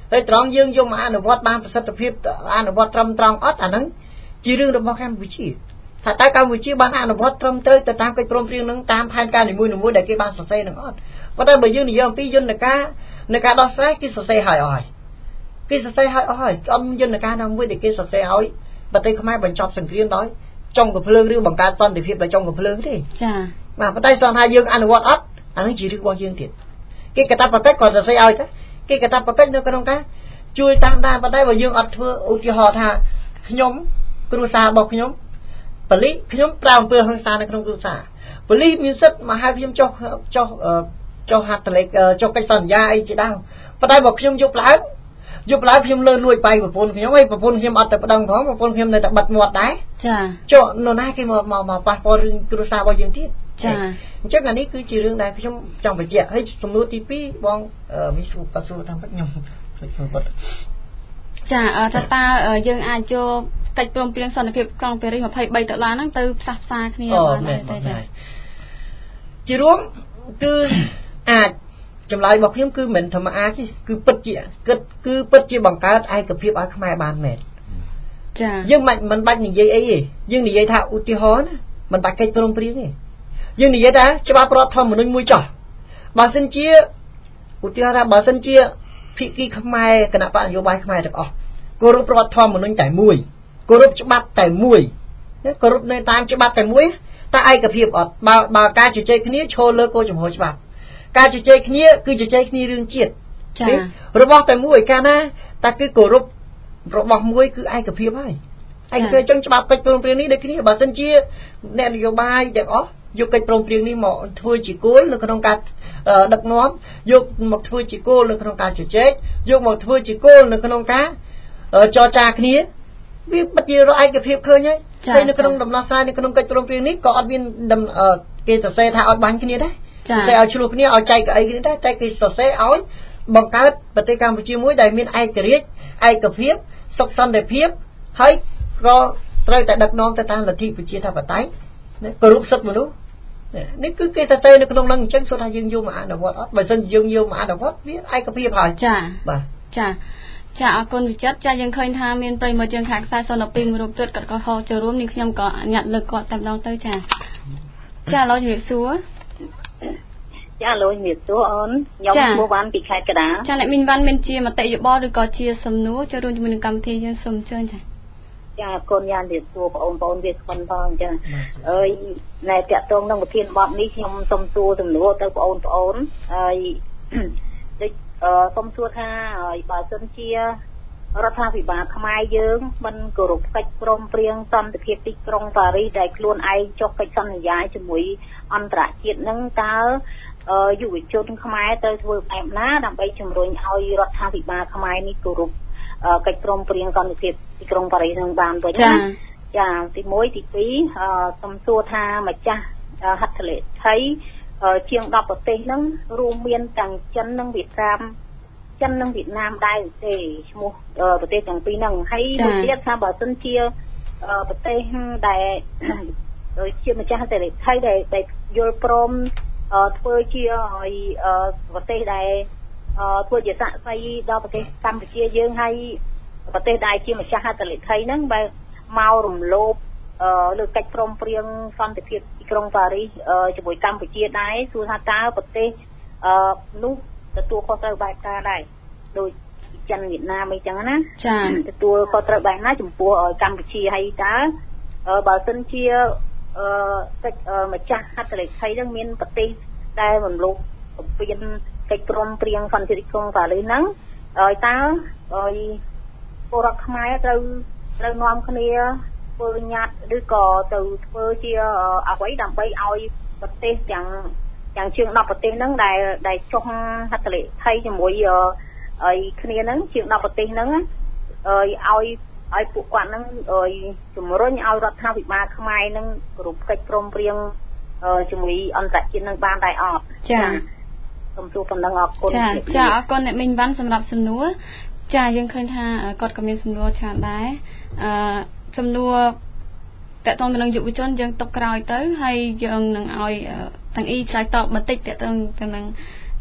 ហើយត្រង់យើងយកមកអនុវត្តបានប្រសិទ្ធភាពអនុវត្តត្រឹមត្រង់អត់អាហ្នឹងជារឿងរបស់កម្ពុជាថាតើកម្ពុជាបានអនុវត្តត្រឹមត្រូវទៅតាមកិច្ចព្រមព្រៀងនឹងតាមផែនការនីមួយៗដែលគេបានសរសេរនឹងអត់ប៉ុន្តែបើយើងនិយាយអំពីយន្តការនៃការដោះស្រាយគេសរសេរឲ្យអស់ហើយគេសរសេរឲ្យអស់ហើយអត់មានយន្តការណាមួយដែលគេសរសេរឲ្យប្រទេសខ្មែរបញ្ចប់សង្គ្រាមដោយចុងកំភ្លើងឬបង្កើតសន្តិភាពដោយចុងកំភ្លើងទេចាបាទប៉ុន្តែស្ទើរថាយើងអនុវត្តអត់អានឹងជារឿងរបស់យើងទៀតគេកតាបកិច្ចគាត់សរសេរឲ្យទៅគេកតាបកិច្ចនៅក្នុងការជួយតាមដានប៉ុន្តែបើយើងអត់ធ្វើឧទាហរណ៍ថាខ្ញុំគ្រួសាររបស់ខ្ញុំប៉ូលីសខ្ញុំប្រើអំពើហិង្សានៅក្នុងគ្រួសារប៉ូលីសមានសិទ្ធិមកហៅខ្ញុំចុះចុះចុះហត្ថលេខចុះកិច្ចសន្យាអីជាដើមប៉ុន្តែបើខ្ញុំយកឡើងយកឡើងខ្ញុំលើលួចបាយប្រពន្ធខ្ញុំហើយប្រពន្ធខ្ញុំអត់ទៅប្តឹងផងប្រពន្ធខ្ញុំនៅតែបិទមាត់ដែរចាចុះនរណាគេមកមកមកប៉ះពាល់រឿងគ្រួសាររបស់យើងទៀតចាអញ្ចឹងអានេះគឺជារឿងដែលខ្ញុំចង់បញ្ជាក់ហើយសំណួរទីពីរបងមីសួរប៉ាសួរតាមខ្ញុំខ្ញុំគាត់ចាថាតើយើងអាចយកកិច្ចព្រមព្រៀងសន្តិភាពក្រុងប៉ារីសยี่สิบสามដុល្លារហ្នឹងទៅផ្សះផ្សាគ្នាបានទេចាជារួមគឺអាចចម្លើយរបស់ខ្ញុំគឺមិនធម្មតាទេគឺពិតជាគិតគឺពិតជាបង្កើតឯកភាពឲ្យខ្មែរបានមែនចាយើងមិនមិនបាច់និយាយអីទេយើងនិយាយថាឧទាហរណ៍ណាមិនបាច់កិច្ចព្រមព្រៀងទេយើងនិយាយថាច្បាប់រដ្ឋធម្មនុញ្ញមួយចោះបើសិនជាឧទាហរណ៍ថាបើសិនជាភាគីខ្មែរគណៈបកនយោបាយខ្មែរទាំងអស់គោរពរដ្ឋធម្មនុញ្ញតែមួយគោរពច្បាប់តែមួយគោរពនៅតាមច្បាប់តែមួយតែឯកភាពអត់បើបើការជជែកគ្នាឈរលើគោលចំហច្បាប់ការជជែកគ្នាគឺជជែកគ្នារឿងជាតិចារបស់តែមួយកាលណាតែគឺគោរពរបស់មួយគឺឯកភាពហើយឯកភាពចឹងច្បាប់កិច្ចព្រមព្រៀងនេះដូចគ្នាបើសិនជាអ្នកនយោបាយទាំងអស់យកកិច្ចព្រមព្រៀងនេះមកធ្វើជាគោលនៅក្នុងការដឹកនាំយកមកធ្វើជាគោលនៅក្នុងការជជែកយកមកធ្វើជាគោលនៅក្នុងការចរចាគ្នាវាពិតជារកឯកភាពឃើញហើយតែនៅក្នុងដំណោះស្រាយនៅក្នុងកិច្ចព្រមព្រៀងនេះក៏អត់មានគេសរសេរថាឲ្យបាញ់គ្នាដែរតែឲ្យឆ្លោះគ្នាឲ្យចែកអីគ្នាដែរតែគេសរសេរឲ្យបង្កើតប្រទេសកម្ពុជាមួយដែលមានឯករាជ្យឯកភាពសុខសន្តិភាពហើយក៏ត្រូវតែដឹកនាំទៅតាមលទ្ធិប្រជាធិបតេយ្យគោរពសិទ្ធិមនុស្សនេះគឺគេសរសេរនៅក្នុងហ្នឹងអញ្ចឹងសូមថាយើងយកមកអនុវត្តអត់បើមិនយើងយកមកអនុវត្តវាឯកភាពហើយចាបាទចាចាអរគុណវិចិត្រចាយើងឃើញថាមានប្រិយមិត្តយើងខាងខ្សែសនពីមួយរូបទៀតគាត់ក៏ហៅចូលរួមនេះខ្ញុំក៏ញាត់លើកគាត់តែម្ដងទៅចាចាឡូវជំរាបសួរចាលោកជំរាបសួរអូនខ្ញុំឈ្មោះវ៉ាន់ពីខេត្តកណ្ដាលចាអ្នកមីងវ៉ាន់មានជាមតិយោបល់ឬក៏ជាសំណួរចូលរួមជាមួយនឹងកម្មវិធីយើងសូមអញ្ជើញចាចាកូនយ៉ាងជំរាបសួរបងប្អូនវាស្គាល់ផងចាអើយណែតាក់ទងនឹងប្រធានបទនេះខ្ញុំសូមសួរសំណួរទៅបងប្អូនហើយដូចសូមសួរថាបើសិនជារដ្ឋាភិបាលខ្មែរយើងមិនគោរពកិច្ចព្រមព្រៀងសន្តិភាពទីក្រុងប៉ារីសដែលខ្លួនឯងចុះកិច្ចសន្យាជាមួយអន្តរជាតិនឹងតើយុវជនខ្មែរទៅធ្វើបែបណាដើម្បីជំរុញឲ្យរដ្ឋាភិបាលខ្មែរនេះគោរពកិច្ចព្រមព្រៀងសន្តិភាពទីក្រុងប៉ារីសនឹងបានវិញណាចាទីមួយទីពីរសូមសួរថាម្ចាស់ហត្ថលេខីជាងដប់ប្រទេសហ្នឹងរួមមានទាំងចិននិងវៀតណាមចិននិងវៀតណាមដែរទេឈ្មោះប្រទេសទាំងពីរហ្នឹងហើយមួយទៀតថាបើសិនជាប្រទេសដែលជាម្ចាស់ហត្ថលេខីដែលដែលយល់ព្រមធ្វើជាឲ្យប្រទេសដែលធ្វើជាសាក្សីដល់ប្រទេសកម្ពុជាយើងហើយប្រទេសដែលជាម្ចាស់ហត្ថលេខីហ្នឹងបែរមករំលោភលើកិច្ចព្រមព្រៀងសន្តិភាពទីក្រុងប៉ារីសជាមួយកម្ពុជាដែរសួរថាតើប្រទេសនោះទទួលខុសត្រូវបែបណាដែរដូចចិនវៀតណាមអីចឹងណាចាទទួលខុសត្រូវបែបណាចំពោះកម្ពុជាហើយតើបើសិនជាកិច្ចម្ចាស់ហត្ថលេខីហ្នឹងមានប្រទេសដែលរំលោភបំពានកិច្ចព្រមព្រៀងសន្តិភាពទីក្រុងប៉ារីសហ្នឹងហើយតើឲ្យពលរដ្ឋខ្មែរត្រូវត្រូវនាំគ្នាធ្វើញត្តិឬក៏ទៅធ្វើជាអ្វីដើម្បីឲ្យប្រទេសទាំងទាំងជាងដប់ប្រទេសហ្នឹងដែលដែលចុះហត្ថលេខីជាមួយឲ្យគ្នាហ្នឹងជាងដប់ប្រទេសហ្នឹងឲ្យឲ្យពួកគាត់ហ្នឹងឲ្យជំរុញឲ្យរដ្ឋាភិបាលខ្មែរហ្នឹងគោរពកិច្ចព្រមព្រៀងជាមួយអន្តរជាតិនឹងបានដែរអត់ចាសូមសួរប៉ុណ្ណឹងអរគុណចាចាអរគុណអ្នកមីងវ៉ាន់សម្រាប់សំណួរចាយើងឃើញថាគាត់ក៏មានសំណួរច្រើនដែរអឺសំណួរតើតើទៅនឹងយុវជនយើងຕົកក្រោយទៅហើយយើងនឹងឲ្យទាំងអ៊ីឆ្លើយតបបន្តិចតើទៅទៅនឹង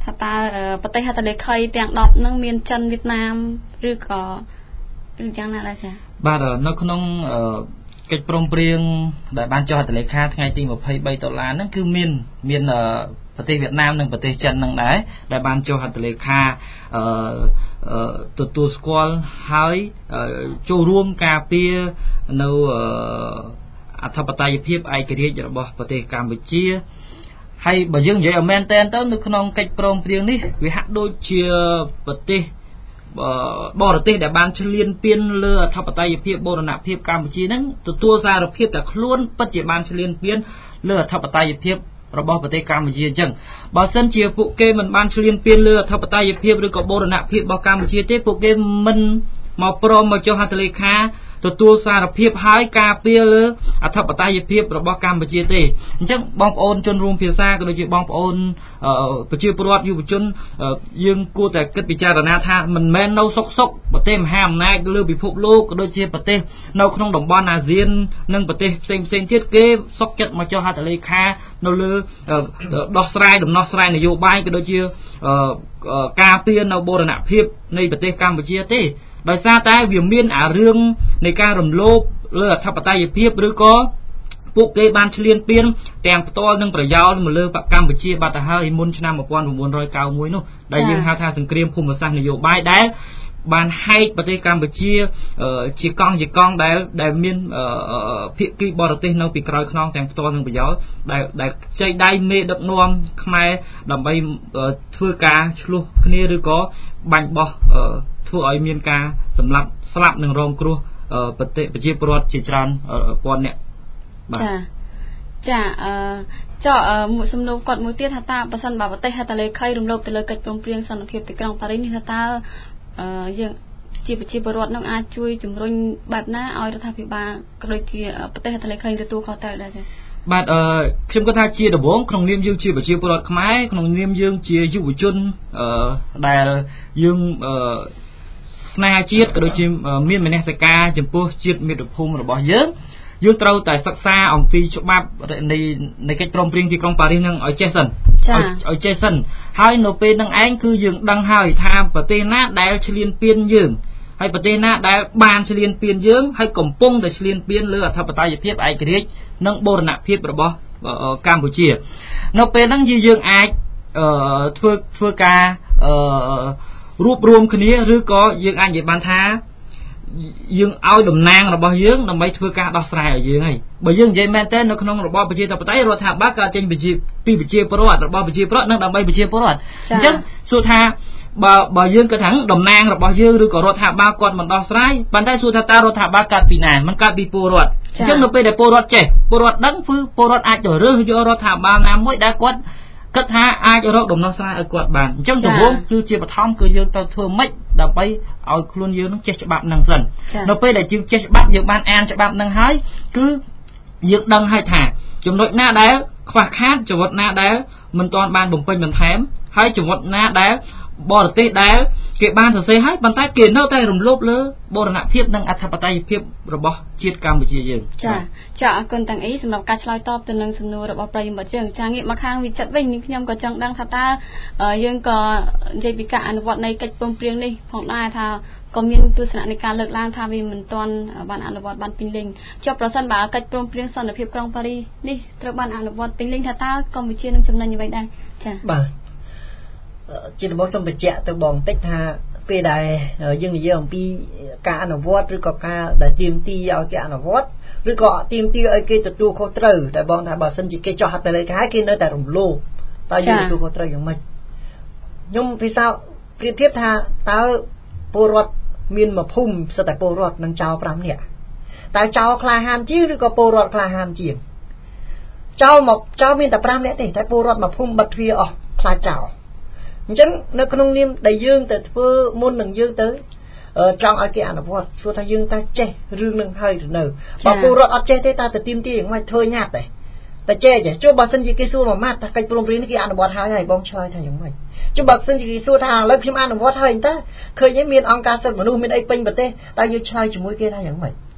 ថាតើប្រទេសហត្ថលេខីទាំងដប់ហ្នឹងមានចិនវៀតណាមឬក៏ឬយ៉ាងណាដែរចា៎បាទនៅក្នុងកិច្ចព្រមព្រៀងដែលបានចុះហត្ថលេខាថ្ងៃទីยี่สิบสามដុល្លារហ្នឹងគឺមានមានប្រទេសវៀតណាមនិងប្រទេសចិនហ្នឹងដែរដែលបានចុះហត្ថលេខាអឺទទួលស្គាល់ហើយចូលរួមការពារនៅអធិបតេយ្យភាពឯករាជ្យរបស់ប្រទេសកម្ពុជាហើយបើយើងនិយាយឲ្យមែនតើទៅនៅក្នុងកិច្ចព្រមព្រៀងនេះវាហាក់ដូចជាប្រទេសបរទេសដែលបានឈ្លានពានលើអធិបតេយ្យភាពបូរណភាពកម្ពុជាហ្នឹងទទួលសារភាពតែខ្លួនពិតជាបានឈ្លានពានលើអធិបតេយ្យភាពរបស់ប្រទេសកម្ពុជាអញ្ចឹងបើសិនជាពួកគេមិនបានឈ្លានពានលើអធិបតេយ្យភាពឬក៏បូរណភាពរបស់កម្ពុជាទេពួកគេមិនមកព្រមមកចុះហត្ថលេខាទទួលសារភាពហើយការពារលើអធិបតេយ្យភាពរបស់កម្ពុជាទេអញ្ចឹងបងប្អូនជនរួមភាសាក៏ដូចជាបងប្អូនប្រជាពលរដ្ឋយុវជនយើងគួរតែគិតពិចារណាថាមិនមែននៅសុកសុកប្រទេសមហាអំណាចលើពិភពលោកក៏ដូចជាប្រទេសនៅក្នុងតំបន់អាស៊ាននិងប្រទេសផ្សេងផ្សេងទៀតគេសុកចិត្តមកចុះហត្ថលេខានៅលើដោះស្រាយដំណោះស្រាយនយោបាយក៏ដូចជាការពារនៅបូរណភាពនៃប្រទេសកម្ពុជាទេដោយសារតែវាមានអារឿងនៃការរំលោភលើអធិបតេយ្យភាពឬក៏ពួកគេបានឈ្លានពានទាំងផ្ទាល់និងប្រយោលមកលើកម្ពុជាបាត់ទៅហើយមុនឆ្នាំnineteen ninety-oneនោះដែលយើងហៅថាសង្គ្រាមភូមិសាស្ត្រនយោបាយដែលបានហែកប្រទេសកម្ពុជាជាកង់ជាកង់ដែលដែលមានភាគីបរទេសនៅពីក្រោយខ្នងទាំងផ្ទាល់និងប្រយោលដែលដែលចៃដៃមេដឹកនាំខ្មែរដើម្បីធ្វើការឆ្លោះគ្នាឬក៏បាញ់បោះធ្វើឲ្យមានការសម្លាប់ស្លាប់និងរងគ្រោះប្រទេសប្រជាពលរដ្ឋជាច្រើនពាន់នាក់បាទចាចាអឺចុះមួយសំណួរគាត់មួយទៀតថាតើបើសិនបើប្រទេសហត្ថលេខីរំលោភទៅលើកិច្ចព្រមព្រៀងសន្តិភាពទីក្រុងប៉ារីសនេះថាតើអឺយើងជាប្រជាពលរដ្ឋនឹងអាចជួយជំរុញបែបណាឲ្យរដ្ឋាភិបាលក៏ដូចជាប្រទេសហត្ថលេខីទទួលខុសត្រូវដែរចាបាទអឺខ្ញុំគាត់ថាជាដំបូងក្នុងនាមយើងជាប្រជាពលរដ្ឋខ្មែរក្នុងនាមយើងជាយុវជនអឺដែលយើងអឺស្នេហាជាតិក៏ដូចជាមានមនសិការចំពោះជាតិមាតុភូមិរបស់យើងយើងត្រូវតែសិក្សាអំពីច្បាប់នៃនៃកិច្ចព្រមព្រៀងទីក្រុងប៉ារីសនឹងឲ្យចេះសិនឲ្យចេះសិនហើយនៅពេលនឹងឯងគឺយើងដឹងហើយថាប្រទេសណាដែលឈ្លានពានយើងហើយប្រទេសណាដែលបានឈ្លានពានយើងហើយកំពុងតែឈ្លានពានលើអធិបតេយ្យភាពឯករាជ្យនិងបូរណភាពរបស់កម្ពុជានៅពេលហ្នឹងយើងអាចធ្វើធ្វើការរួបរวมគ្នាឬក៏យើងអាចនិយាយបានថាយើងឲ្យតំណាងរបស់យើងដើម្បីធ្វើការដោះស្រាយឲ្យយើងហើយបើយើងនិយាយមែនតើនៅក្នុងរបបប្រជាធិបតេយ្យរដ្ឋាភិបាលក៏ចេញពីពីប្រជាពលរដ្ឋរបស់ប្រជាពលរដ្ឋនិងដើម្បីប្រជាពលរដ្ឋអញ្ចឹងសួរថាបើបើយើងគិតថាតំណាងរបស់យើងឬក៏រដ្ឋាភិបាលគាត់មិនដោះស្រាយប៉ុន្តែសួរថាតើរដ្ឋាភិបាលកាត់ពីណាមិនកាត់ពីពលរដ្ឋអញ្ចឹងនៅពេលដែលពលរដ្ឋចេះពលរដ្ឋដឹងគឺពលរដ្ឋអាចទៅរើសយករដ្ឋាភិបាលណាមួយដែលគាត់គិតថាអាចរកដំណោះស្រាយឲ្យគាត់បានអញ្ចឹងដំបូងគឺជាបឋមគឺយើងទៅធ្វើម៉េចដើម្បីឲ្យខ្លួនយើងនឹងចេះច្បាប់នឹងសិននៅពេលដែលយើងចេះច្បាប់យើងបានអានច្បាប់នឹងហើយគឺយើងដឹងហើយថាចំណុចណាដែលខ្វះខាតចំណុចណាដែលមិនទាន់បានបំពេញបន្ថែមហើយចំណុចណាដែលបរទេសដែលគេបានសរសេរហើយប៉ុន្តែគេនៅតែរំលោភលើបូរណភាពនិងអធិបតេយ្យភាពរបស់ជាតិកម្ពុជាយើងចាចាអរគុណទាំងអីសម្រាប់ការឆ្លើយតបទៅនឹងសំណួររបស់ប្រិយមិត្តយើងចាងាកមកខាងវិចិត្រវិញនេះខ្ញុំក៏ចង់ដឹងថាតើយើងក៏និយាយពីការអនុវត្តនៃកិច្ចព្រមព្រៀងនេះផងដែរថាក៏មានទស្សនៈនៃការលើកឡើងថាវាមិនទាន់បានអនុវត្តបានពេញលេញចុះប្រសិនបើកិច្ចព្រមព្រៀងសន្តិភាពក្រុងប៉ារីសនេះត្រូវបានអនុវត្តពេញលេញថាតើកម្ពុជានឹងចំណេញអ្វីដែរចាបាទជាដំបូងសូមបញ្ជាក់ទៅបងបន្តិចថាពេលដែលយើងនិយាយអំពីការអនុវត្តឬក៏ការដែលទាមទារឲ្យគេអនុវត្តឬក៏ទាមទារឲ្យគេទទួលខុសត្រូវតែបងថាបើសិនជាគេចោះហត្ថលេខាគេនៅតែរំលោភតើយើងទទួលខុសត្រូវយ៉ាងម៉េចខ្ញុំពិសោធន៍ប្រៀបធៀបថាតើពលរដ្ឋមានមួយភូមិសិតតែពលរដ្ឋនឹងចោលfiveនាក់តើចោលក្លាហានជាងឬក៏ពលរដ្ឋក្លាហានជាងចោលមកចោលមានតែfiveនាក់ទេតែពលរដ្ឋមួយភូមិបិទទ្វារអស់ខ្លាចចោលអញ្ចឹងនៅក្នុងនាមដែលយើងទៅធ្វើមុននឹងយើងទៅចង់ឲ្យគេអនុវត្តសួរថាយើងតែចេះរឿងនឹងហើយទៅនៅបើពលរដ្ឋអត់ចេះទេតើទៅទីមទីយ៉ាងម៉េចធ្វើញ៉ាត់ទេតែចេះចេះចុះបើសិនជាគេសួរមួយម៉ាត់ថាកិច្ចព្រមព្រៀងនេះគេអនុវត្តហើយហើយបងឆ្លើយថាយ៉ាងម៉េចចុះបើសិនជាគេសួរថាឥឡូវខ្ញុំអនុវត្តហើយតើឃើញមានអង្គការសិទ្ធិមនុស្សមានអីពេញប្រទេសតើយើងឆ្លើយជាមួយគេថាយ៉ាងម៉េច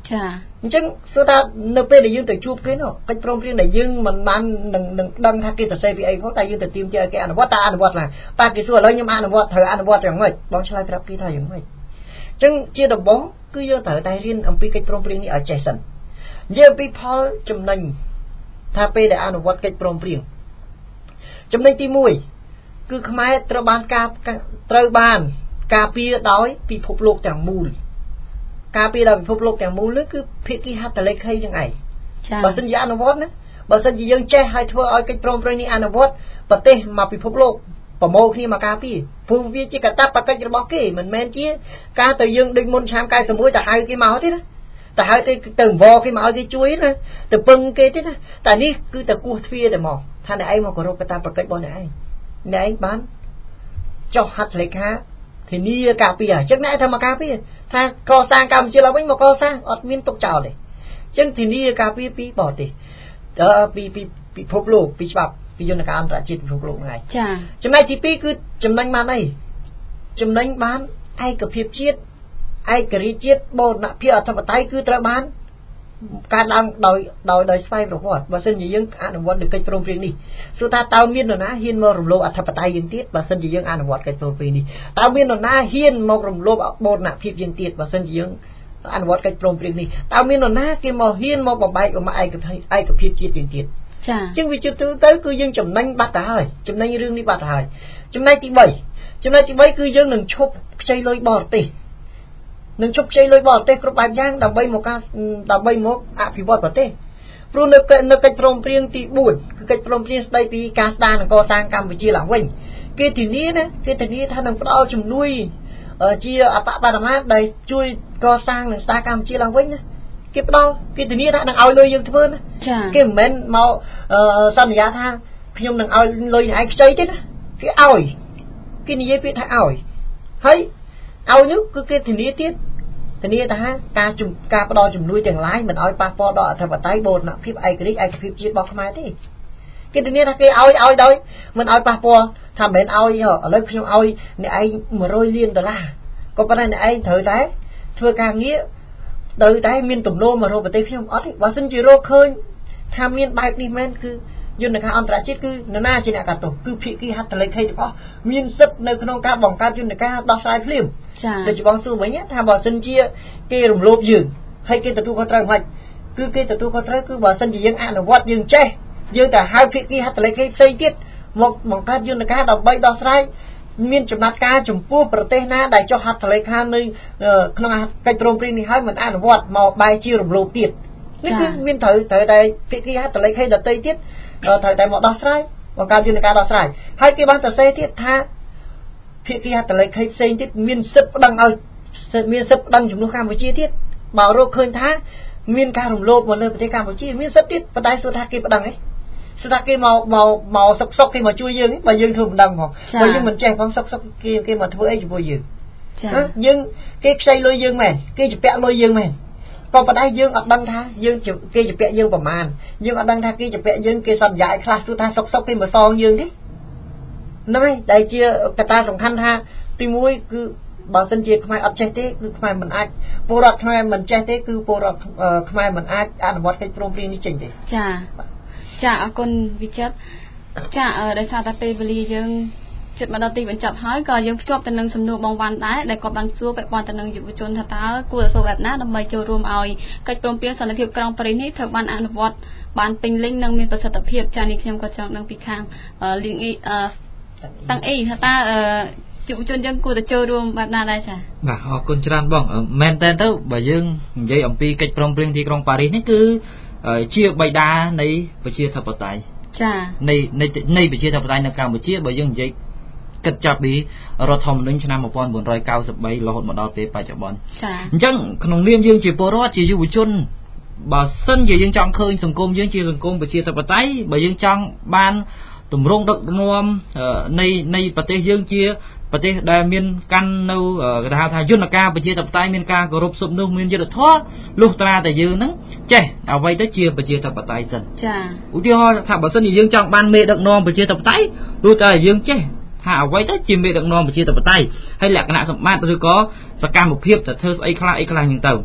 ចាអញ្ចឹងសួរថានៅពេលដែលយើងទៅជួបគេនោះកិច្ចព្រមព្រៀងដែលយើងមិនបាននឹងនឹងដឹងថាគេទៅសេពីអីផងតែយើងទៅទាមទារឲ្យគេអនុវត្តតែអនុវត្តណាប៉ាគេសួរឥឡូវខ្ញុំអនុវត្តត្រូវអនុវត្តយ៉ាងម៉េចបងឆ្លើយប្រាប់គេថាយ៉ាងម៉េចអញ្ចឹងជាដំបូងគឺយើងត្រូវតែរៀនអំពីកិច្ចព្រមព្រៀងនេះឲ្យចេះសិននិយាយអំពីផលចំណេញថាពេលដែលអនុវត្តកិច្ចព្រមព្រៀងចំណេញទីមួយគឺខ្មែរត្រូវបានការត្រូវបានការពារដោយពិភពលោកទាំងមូលការពារដោយពិភពលោកទាំងមូលនោះគឺភាគីហត្ថលេខីទាំងឯងបើសិនជាអនុវត្តណាបើសិនជាយើងចេះឲ្យធ្វើឲ្យកិច្ចព្រមព្រៀងនេះអនុវត្តប្រទេសមកពិភពលោកប្រមូលគ្នាមកការពារព្រោះវាជាកាតព្វកិច្ចរបស់គេមិនមែនជាការទៅយើងដូចមុនឆ្នាំninety oneទៅហៅគេមកទេណាតែហៅទៅទៅអង្វរគេមកឲ្យគេជួយណាទៅពឹងគេទេណាតែនេះគឺតែគោះទ្វារតែមកថាអ្នកឯងមកគោរពកាតព្វកិច្ចរបស់អ្នកឯងអ្នកឯងបានចុះហត្ថលេខាធានាការពារអញ្ចឹងអ្នកថាមកការពារថាកសាងកម្ពុជាឡើងវិញមកកសាងអត់មានទុកចោលទេអញ្ចឹងធានាការពារពីបរទេសអឺពីពីពិភពលោកពីច្បាប់ពីយន្តការអន្តរជាតិពិភពលោកហ្នឹងហើយចាចំណែកទីពីរគឺចំណេញបានអីចំណេញបានឯកភាពជាតិឯករាជ្យជាតិបូរណភាពអធិបតេយ្យគឺត្រូវបានការឡើងដោយដោយដោយស្វ័យប្រវត្តិបើសិនជាយើងអនុវត្តកិច្ចព្រមព្រៀងនេះសួរថាតើមាននរណាហ៊ានមករំលោភអធិបតេយ្យយើងទៀតបើសិនជាយើងអនុវត្តកិច្ចព្រមព្រៀងនេះតើមាននរណាហ៊ានមករំលោភបូរណភាពយើងទៀតបើសិនជាយើងអនុវត្តកិច្ចព្រមព្រៀងនេះតើមាននរណាគេមកហ៊ានមកបំបែកបំឯកឯកភាពជាតិយើងទៀតចាអញ្ចឹងវាជិតទៅទៅគឺយើងចំណេញបាត់ទៅហើយចំណេញរឿងនេះបាត់ទៅហើយចំណែកទី3ចំណែកទី3គឺយើងនឹងឈប់ខ្ចីលុយបរទេសនឹងជប់ជ័យលុយបរទេសគ្រប់បែបយ៉ាងដើម្បីមកការដើម្បីមកអភិវឌ្ឍប្រទេសព្រោះនៅនៅកិច្ចព្រមព្រៀងទីfourគឺកិច្ចព្រមព្រៀងស្តីពីការស្ដារនិងកសាងកម្ពុជាឡើងវិញគេធានាណាគេធានាថានឹងផ្ដល់ជំនួយជាអបបរមាដែលជួយកសាងនិងស្ដារកម្ពុជាឡើងវិញណាគេផ្ដល់គេធានាថានឹងឲ្យលុយយើងធ្វើណាគេមិនមែនមកសន្យាថាខ្ញុំនឹងឲ្យលុយឯងខ្ចីទេណាគេឲ្យគេនិយាយពាក្យថាឲ្យហើយឲ្យនោះគឺគេធានាទៀតធានាថាការជំការផ្ដល់ជំនួយទាំងឡាយមិនឲ្យប៉ះពាល់ដល់អធិបតេយ្យបូរណភាពឯករាជ្យឯកភាពជាតិរបស់ខ្មែរទេគេធានាថាគេឲ្យឲ្យដោយមិនឲ្យប៉ះពាល់ថាមិនមែនឲ្យឥឡូវខ្ញុំឲ្យអ្នកឯងone hundredលានដុល្លារក៏ប៉ុន្តែអ្នកឯងត្រូវតែធ្វើការងារត្រូវតែមានទំនោរមករកប្រទេសខ្ញុំអត់ទេបើសិនជារកឃើញថាមានបែបនេះមែនគឺយន្តការអន្តរជាតិគឺនរណាជាអ្នកកាត់ទោសគឺភាគីហត្ថលេខីទាំងអស់មានសិទ្ធិនៅក្នុងការបង្កើតយន្តការដោះស្រាយភ្លាមចា៎ដូចជាបងសួរវិញថាបើសិនជាគេរំលោភយើងហើយគេទទួលខុសត្រូវមិនគឺគេទទួលខុសត្រូវគឺបើសិនជាយើងអនុវត្តយើងចេះយើងទៅហៅភាគីហត្ថលេខីផ្សេងទៀតមកបង្កើតយន្តការដើម្បីដោះស្រាយមានចំណាត់ការចំពោះប្រទេសណាដែលចុះហត្ថលេខានៅក្នុងកិច្ចព្រមព្រៀងនេះហើយមិនអនុវត្តមកបែរជារំលោភទៀតនេះគឺមានត្រូវត្រូវតែភាគីហត្ថលេខីដទៃទៀតត្រូវតែមកដោះស្រាយបង្កើតយន្តការដោះស្រាយហើយគេបានសរសេរទៀតថាភាគីហត្ថលេខីផ្សេងទៀតមានសិទ្ធិប្តឹងឲ្យមានសិទ្ធិប្តឹងជំនួសកម្ពុជាទៀតបើរកឃើញថាមានការរំលោភមកលើប្រទេសកម្ពុជាមានសិទ្ធិទៀតប៉ុន្តែសួរថាគេប្តឹងទេសួរថាគេមកមកមកសុកសុកគេមកជួយយើងបើយើងធ្វើមិនដឹងផងបើយើងមិនចេះផងសុកសុកគេគេមកធ្វើអីជាមួយយើងយើងគេខ្ចីលុយយើងមែនគេជពាក់លុយយើងមែនក៏ប៉ុន្តែយើងអត់ដឹងថាយើងគេជពាក់យើងប្រមាណយើងអត់ដឹងថាគេជពាក់យើងគេសន្យាឲ្យខ្លះសួរថាសុកសុកគេមកសងយើងទេហ្នឹងហើយដែលជាកត្តាសំខាន់ថាទីមួយគឺបើសិនជាខ្មែរអត់ចេះទេគឺខ្មែរមិនអាចពលរដ្ឋខ្មែរមិនចេះទេគឺពលរដ្ឋខ្មែរមិនអាចអនុវត្តកិច្ចព្រមព្រៀងនេះចេញទេចាចាអរគុណវិចិត្រចាដោយសារតែពេលវេលាយើងជិតមកដល់ទីបញ្ចប់ហើយក៏យើងភ្ជាប់ទៅនឹងសំណួរបងវ៉ាន់ដែរដែលគាត់បានសួរពាក់ព័ន្ធទៅនឹងយុវជនថាតើគួរធ្វើបែបណាដើម្បីចូលរួមឲ្យកិច្ចព្រមព្រៀងសន្តិភាពក្រុងប៉ារីសនេះត្រូវបានអនុវត្តបានពេញលេញនិងមានប្រសិទ្ធភាពចានេះខ្ញុំក៏ចង់ដឹងពីខាងលៀងអ៊ីតាំងអ៊ីថាតើយុវជនយើងគួរតែចូលរួមបែបណាដែរចាបាទអរគុណច្រើនបងមែនតើទៅបើយើងនិយាយអំពីកិច្ចព្រមព្រៀងទីក្រុងប៉ារីសនេះគឺជាបិតានៃប្រជាធិបតេយ្យចានៃនៃប្រជាធិបតេយ្យនៅកម្ពុជាបើយើងនិយាយគិតចាប់ពីរដ្ឋធម្មនុញ្ញឆ្នាំnineteen ninety-threeរហូតមកដល់ពេលបច្ចុប្បន្នចាអញ្ចឹងក្នុងនាមយើងជាពលរដ្ឋជាយុវជនបើសិនជាយើងចង់ឃើញសង្គមយើងជាសង្គមប្រជាធិបតេយ្យបើយើងចង់បានទម្រង់ដឹកនាំនៃនៃប្រទេសយើងជាប្រទេសដែលមានកាន់នៅគេហៅថាយន្តការប្រជាធិបតេយ្យមានការគោរពសុបនោះមានយុត្តិធម៌លុះត្រាតែយើងហ្នឹងចេះអ្វីទៅជាប្រជាធិបតេយ្យសិនចាឧទាហរណ៍ថាបើសិនជាយើងចង់បានមេដឹកនាំប្រជាធិបតេយ្យលុះត្រាតែយើងចេះថាអ្វីទៅជាមេដឹកនាំប្រជាធិបតេយ្យហើយលក្ខណៈសម្បត្តិឬក៏សកម្មភាពទៅធ្វើស្អីខ្លះអីខ្លះហ្នឹងទៅ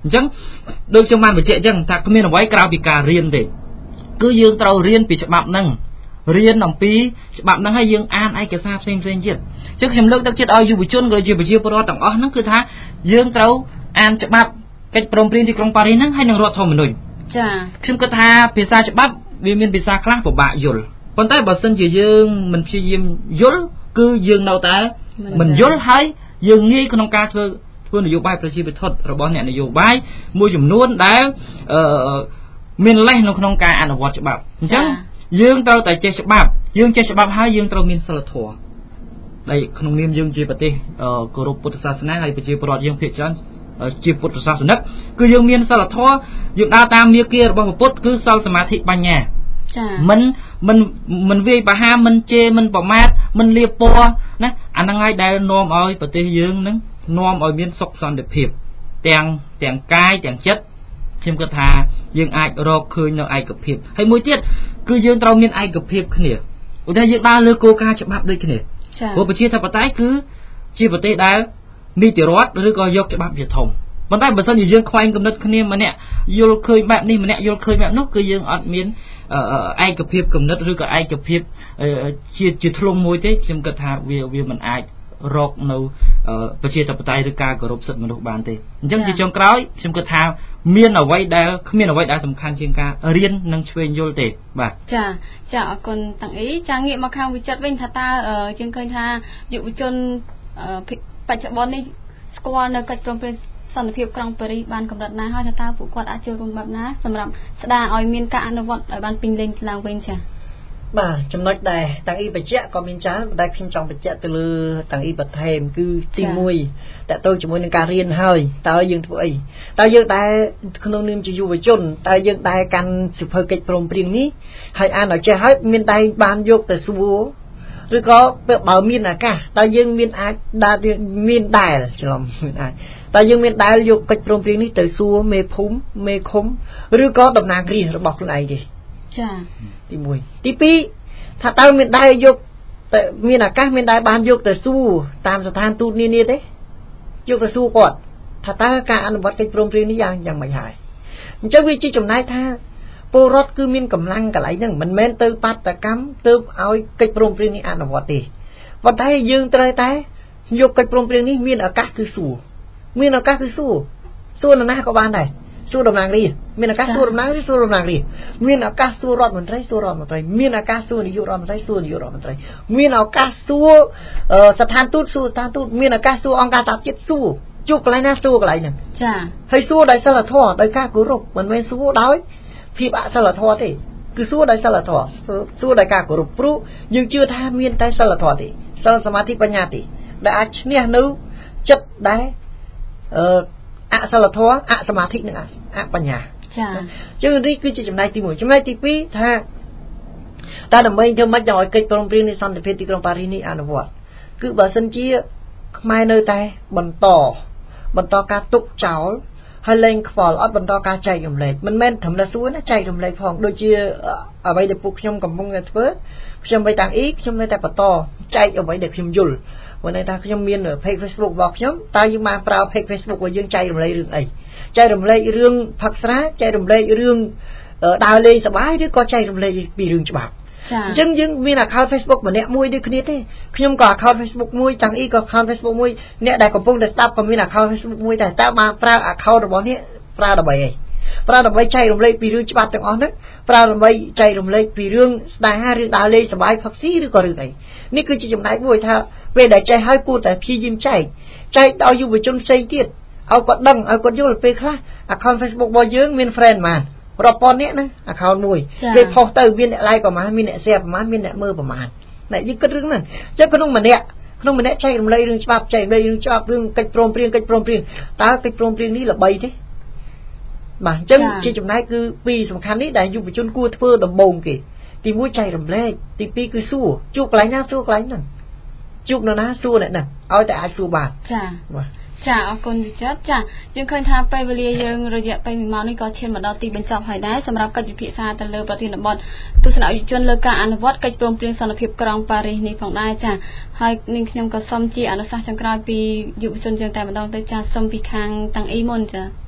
អញ្ចឹងដូចខ្ញុំបានបញ្ជាក់អញ្ចឹងថាគ្មានអ្វីក្រៅពីការរៀនទេគឺយើងត្រូវរៀនពីច្បាប់ហ្នឹងរៀនអំពីច្បាប់ហ្នឹងហើយយើងអានឯកសារផ្សេងផ្សេងទៀតអញ្ចឹងខ្ញុំលើកទឹកចិត្តឲ្យយុវជនក៏ជាប្រជាពលរដ្ឋទាំងអស់ហ្នឹងគឺថាយើងត្រូវអានច្បាប់កិច្ចព្រមព្រៀងទីក្រុងប៉ារីសហ្នឹងហើយនឹងរដ្ឋធម្មនុញ្ញចាខ្ញុំគិតថាភាសាច្បាប់វាមានភាសាខ្លះពិបាកយល់ប៉ុន្តែបើសិនជាយើងមិនព្យាយាមយល់គឺយើងនៅតែមិនយល់ហើយយើងងាយក្នុងការធ្វើធ្វើនយោបាយប្រជាពិធដ្ឋរបស់អ្នកនយោបាយមួយចំនួនដែលអឺមានលេសនៅក្នុងការអនុវត្តច្បាប់អញ្ចឹងយើងត្រូវតែចេះច្បាប់យើងចេះច្បាប់ហើយយើងត្រូវមានសិលធម៌ដែលក្នុងនាមយើងជាប្រទេសគោរពពុទ្ធសាសនាហើយប្រជាពលរដ្ឋយើងភាគច្រើនជាពុទ្ធសាសនិកគឺយើងមានសិលធម៌យើងដើរតាមមាគ៌ារបស់ពុទ្ធគឺសិលសមាធិបញ្ញាចាមិនមិនមិនវាយប្រហារមិនជេរមិនប្រមាថមិនលៀបពណ៌ណាអាហ្នឹងហើយដែលនាំឲ្យប្រទេសយើងនឹងនាំឲ្យមានសុខសន្តិភាពទាំងទាំងកាយទាំងចិត្តខ្ញុំគិតថាយើងអាចរកឃើញនៅឯកភាពហើយមួយទៀតគឺយើងត្រូវមានឯកភាពគ្នាឧទាហរណ៍យើងដើរលើគោលការណ៍ច្បាប់ដូចគ្នាព្រោះប្រជាធិបតេយ្យគឺជាប្រទេសដែលនីតិរដ្ឋឬក៏យកច្បាប់ជាធំប៉ុន្តែបើសិនជាយើងខ្វែងគំនិតគ្នាម្នាក់យល់ឃើញបែបនេះម្នាក់យល់ឃើញបែបនោះគឺយើងអត់មានឯកភាពគំនិតឬក៏ឯកភាពជាជាធ្លុងមួយទេខ្ញុំគិតថាវាវាមិនអាចរកនៅប្រជាធិបតេយ្យឬការគោរពសិទ្ធិមនុស្សបានទេអញ្ចឹងជាចុងក្រោយខ្ញុំគិតថាមានអ្វីដែលគ្មានអ្វីដែលសំខាន់ជាងការរៀននិងឆ្វេងយល់ទេបាទចាចាអរគុណតាំងអីចាងាកមកខាងវិចិត្រវិញថាតើយើងឃើញថាយុវជនបច្ចុប្បន្ននេះស្គាល់នៅកិច្ចព្រមព្រៀងសន្តិភាពក្រុងប៉ារីសបានកម្រិតណាហើយថាតើពួកគាត់អាចចូលរួមបែបណាសម្រាប់ស្ដារឲ្យមានការអនុវត្តឲ្យបានពេញលេញឡើងវិញចាបាទចំណុចដែរតាំងអ៊ីបញ្ជាក់ក៏មានច្រើនតែខ្ញុំចង់បញ្ជាក់ទៅលើតាំងអ៊ីបន្ថែមគឺទីមួយតើទៅជាមួយនឹងការរៀនហើយតើយើងធ្វើអីតើយើងដែរក្នុងនាមជាយុវជនតើយើងដែរកាន់សិភៅកិច្ចព្រមព្រៀងនេះហើយអានឲ្យចេះហើយមានតែបានយកទៅសួរឬក៏បើមានឱកាសតើយើងមានអាចដែរមានដែរច្រឡំមានអាចតើយើងមានដែរយកកិច្ចព្រមព្រៀងនេះទៅសួរមេភូមិមេឃុំឬក៏តំណាងរាស្ត្ររបស់ខ្លួនឯងទេចាទីមួយទីពីរថាតើមានដែរយកតែមានឱកាសមានដែរបានយកទៅសួរតាមស្ថានទូតនានាទេយកទៅសួរគាត់ថាតើការអនុវត្តកិច្ចព្រមព្រៀងនេះយ៉ាងយ៉ាងម៉េចហើយអញ្ចឹងវាជាចំណែកថាពលរដ្ឋគឺមានកម្លាំងកន្លែងហ្នឹងមិនមែនទៅបាតកម្មទៅឲ្យកិច្ចព្រមព្រៀងនេះអនុវត្តទេប៉ុន្តែយើងត្រូវតែយកកិច្ចព្រមព្រៀងនេះមានឱកាសគឺសួរមានឱកាសគឺសួរសួរនរណាក៏បានដែរសួរតំណាងរាស្ត្រមានឱកាសសួរតំណាងរាស្ត្រសួរតំណាងរាស្ត្រមានឱកាសសួររដ្ឋមន្ត្រីសួររដ្ឋមន្ត្រីមានឱកាសសួរនាយករដ្ឋមន្ត្រីសួរនាយករដ្ឋមន្ត្រីមានឱកាសសួរស្ថានទូតសួរស្ថានទូតមានឱកាសសួរអង្គការសហជាតិសួរជួបកន្លែងណាសួរកន្លែងហ្នឹងចាហើយសួរដោយសិលធម៌ដោយការគោរពមិនមែនសួរដោយភាពអសិលធម៌ទេគឺសួរដោយសិលធម៌សួរដោយការគោរពព្រោះយើងជឿថាមានតែសិលធម៌ទេសិលសមាធិបញ្ញាទេដែលអាចឈ្នះនៅចិត្តដែលអឺអសិលធម៌អសមាធិនិងអបញ្ញាចា៎ចឹងនេះគឺជាចំណែកទីមួយចំណែកទីពីរថាតើដើម្បីធ្វើម៉េចឲ្យកិច្ចព្រមព្រៀងនៃសន្តិភាពទីក្រុងប៉ារីសនេះអនុវត្តគឺបើសិនជាខ្មែរនៅតែបន្តបន្តការទុកចោលហើយលែងខ្វល់អត់បន្តការចែករំលែកមិនមែនត្រឹមតែសួរណាចែករំលែកផងដូចជាអ្វីដែលពួកខ្ញុំកំពុងតែធ្វើខ្ញុំបីតាំងអ៊ីខ្ញុំនៅតែបន្តចែកអ្វីដែលខ្ញុំយល់ព្រោះន័យថាខ្ញុំមាន page Facebook របស់ខ្ញុំតើយើងបានប្រើ page Facebook របស់យើងចែករំលែករឿងអីចែករំលែករឿងផឹកស្រាចែករំលែករឿងដើរលេងសប្បាយឬក៏ចែករំលែកពីរឿងច្បាប់អញ្ចឹងយើងមាន account Facebook ម្នាក់មួយដូចគ្នាទេខ្ញុំក៏ account Facebook មួយតាំងអ៊ីក៏ account Facebook មួយអ្នកដែលកំពុងតែស្ដាប់ក៏មាន account Facebook មួយតែតើបានប្រើ account របស់នេះប្រើដើម្បីអីប្រើដើម្បីចែករំលែកពីរឿងច្បាប់ទាំងអស់ហ្នឹងប្រើដើម្បីចែករំលែកពីរឿងស្នេហាឬដើរលេងសប្បាយផឹកស៊ីឬក៏រឿងអីនេះគឺជាចំណែកមួយថាពេលដែលចែកឲ្យគួរតែព្យាយាមចែកចែកដល់យុវជនផ្សេងទៀតឲ្យគាត់ដឹងឲ្យគាត់យល់ពេលខ្លះ account Facebook របស់យើងមាន friend ប៉ុន្មានរាប់ពាន់នាក់ហ្នឹង account មួយពេលផុសទៅមានអ្នក like ប្រហែលមានអ្នក share ប្រហែលមានអ្នកមើលប្រហែលតែយើងគិតរឿងហ្នឹងអញ្ចឹងក្នុងម្នាក់ក្នុងម្នាក់ចែករំលែករឿងច្បាប់ចែករំលែករឿងច្បាប់រឿងកិច្ចព្រមព្រៀងកិច្ចព្រមព្រៀងតើកិច្ចព្រមព្រៀងនេះល្បីទេបាទអញ្ចឹងជាចំណែកគឺពីរសំខាន់នេះដែលយុវជនគួរធ្វើដំបូងគេទីមួយចែករំលែកទីពីរគឺសួរជួបកន្លែងណាសួរកន្លែងហ្នឹងជួបនរណាសួរអ្នកហ្នឹងឲ្យតែអាចសួរបានចាបាទចាអរគុណវិចិត្រចាយើងឃើញថាពេលវេលាយើងរយៈពេលមួយម៉ោងនេះក៏ឈានមកដល់ទីបញ្ចប់ហើយដែរសម្រាប់កិច្ចពិភាក្សាទៅលើប្រធានបទទស្សនវិជ្ជាលើការអនុវត្តកិច្ចព្រមព្រៀងសន្តិភាពក្រុងប៉ារីសនេះផងដែរចាហើយនាងខ្ញុំក៏សូមជាអនុសាសន៍ចុងក្រោយពីយុវជនយើងតែម្ដងទៅចាសូមពីខាងតាំងអ៊ីមុនចា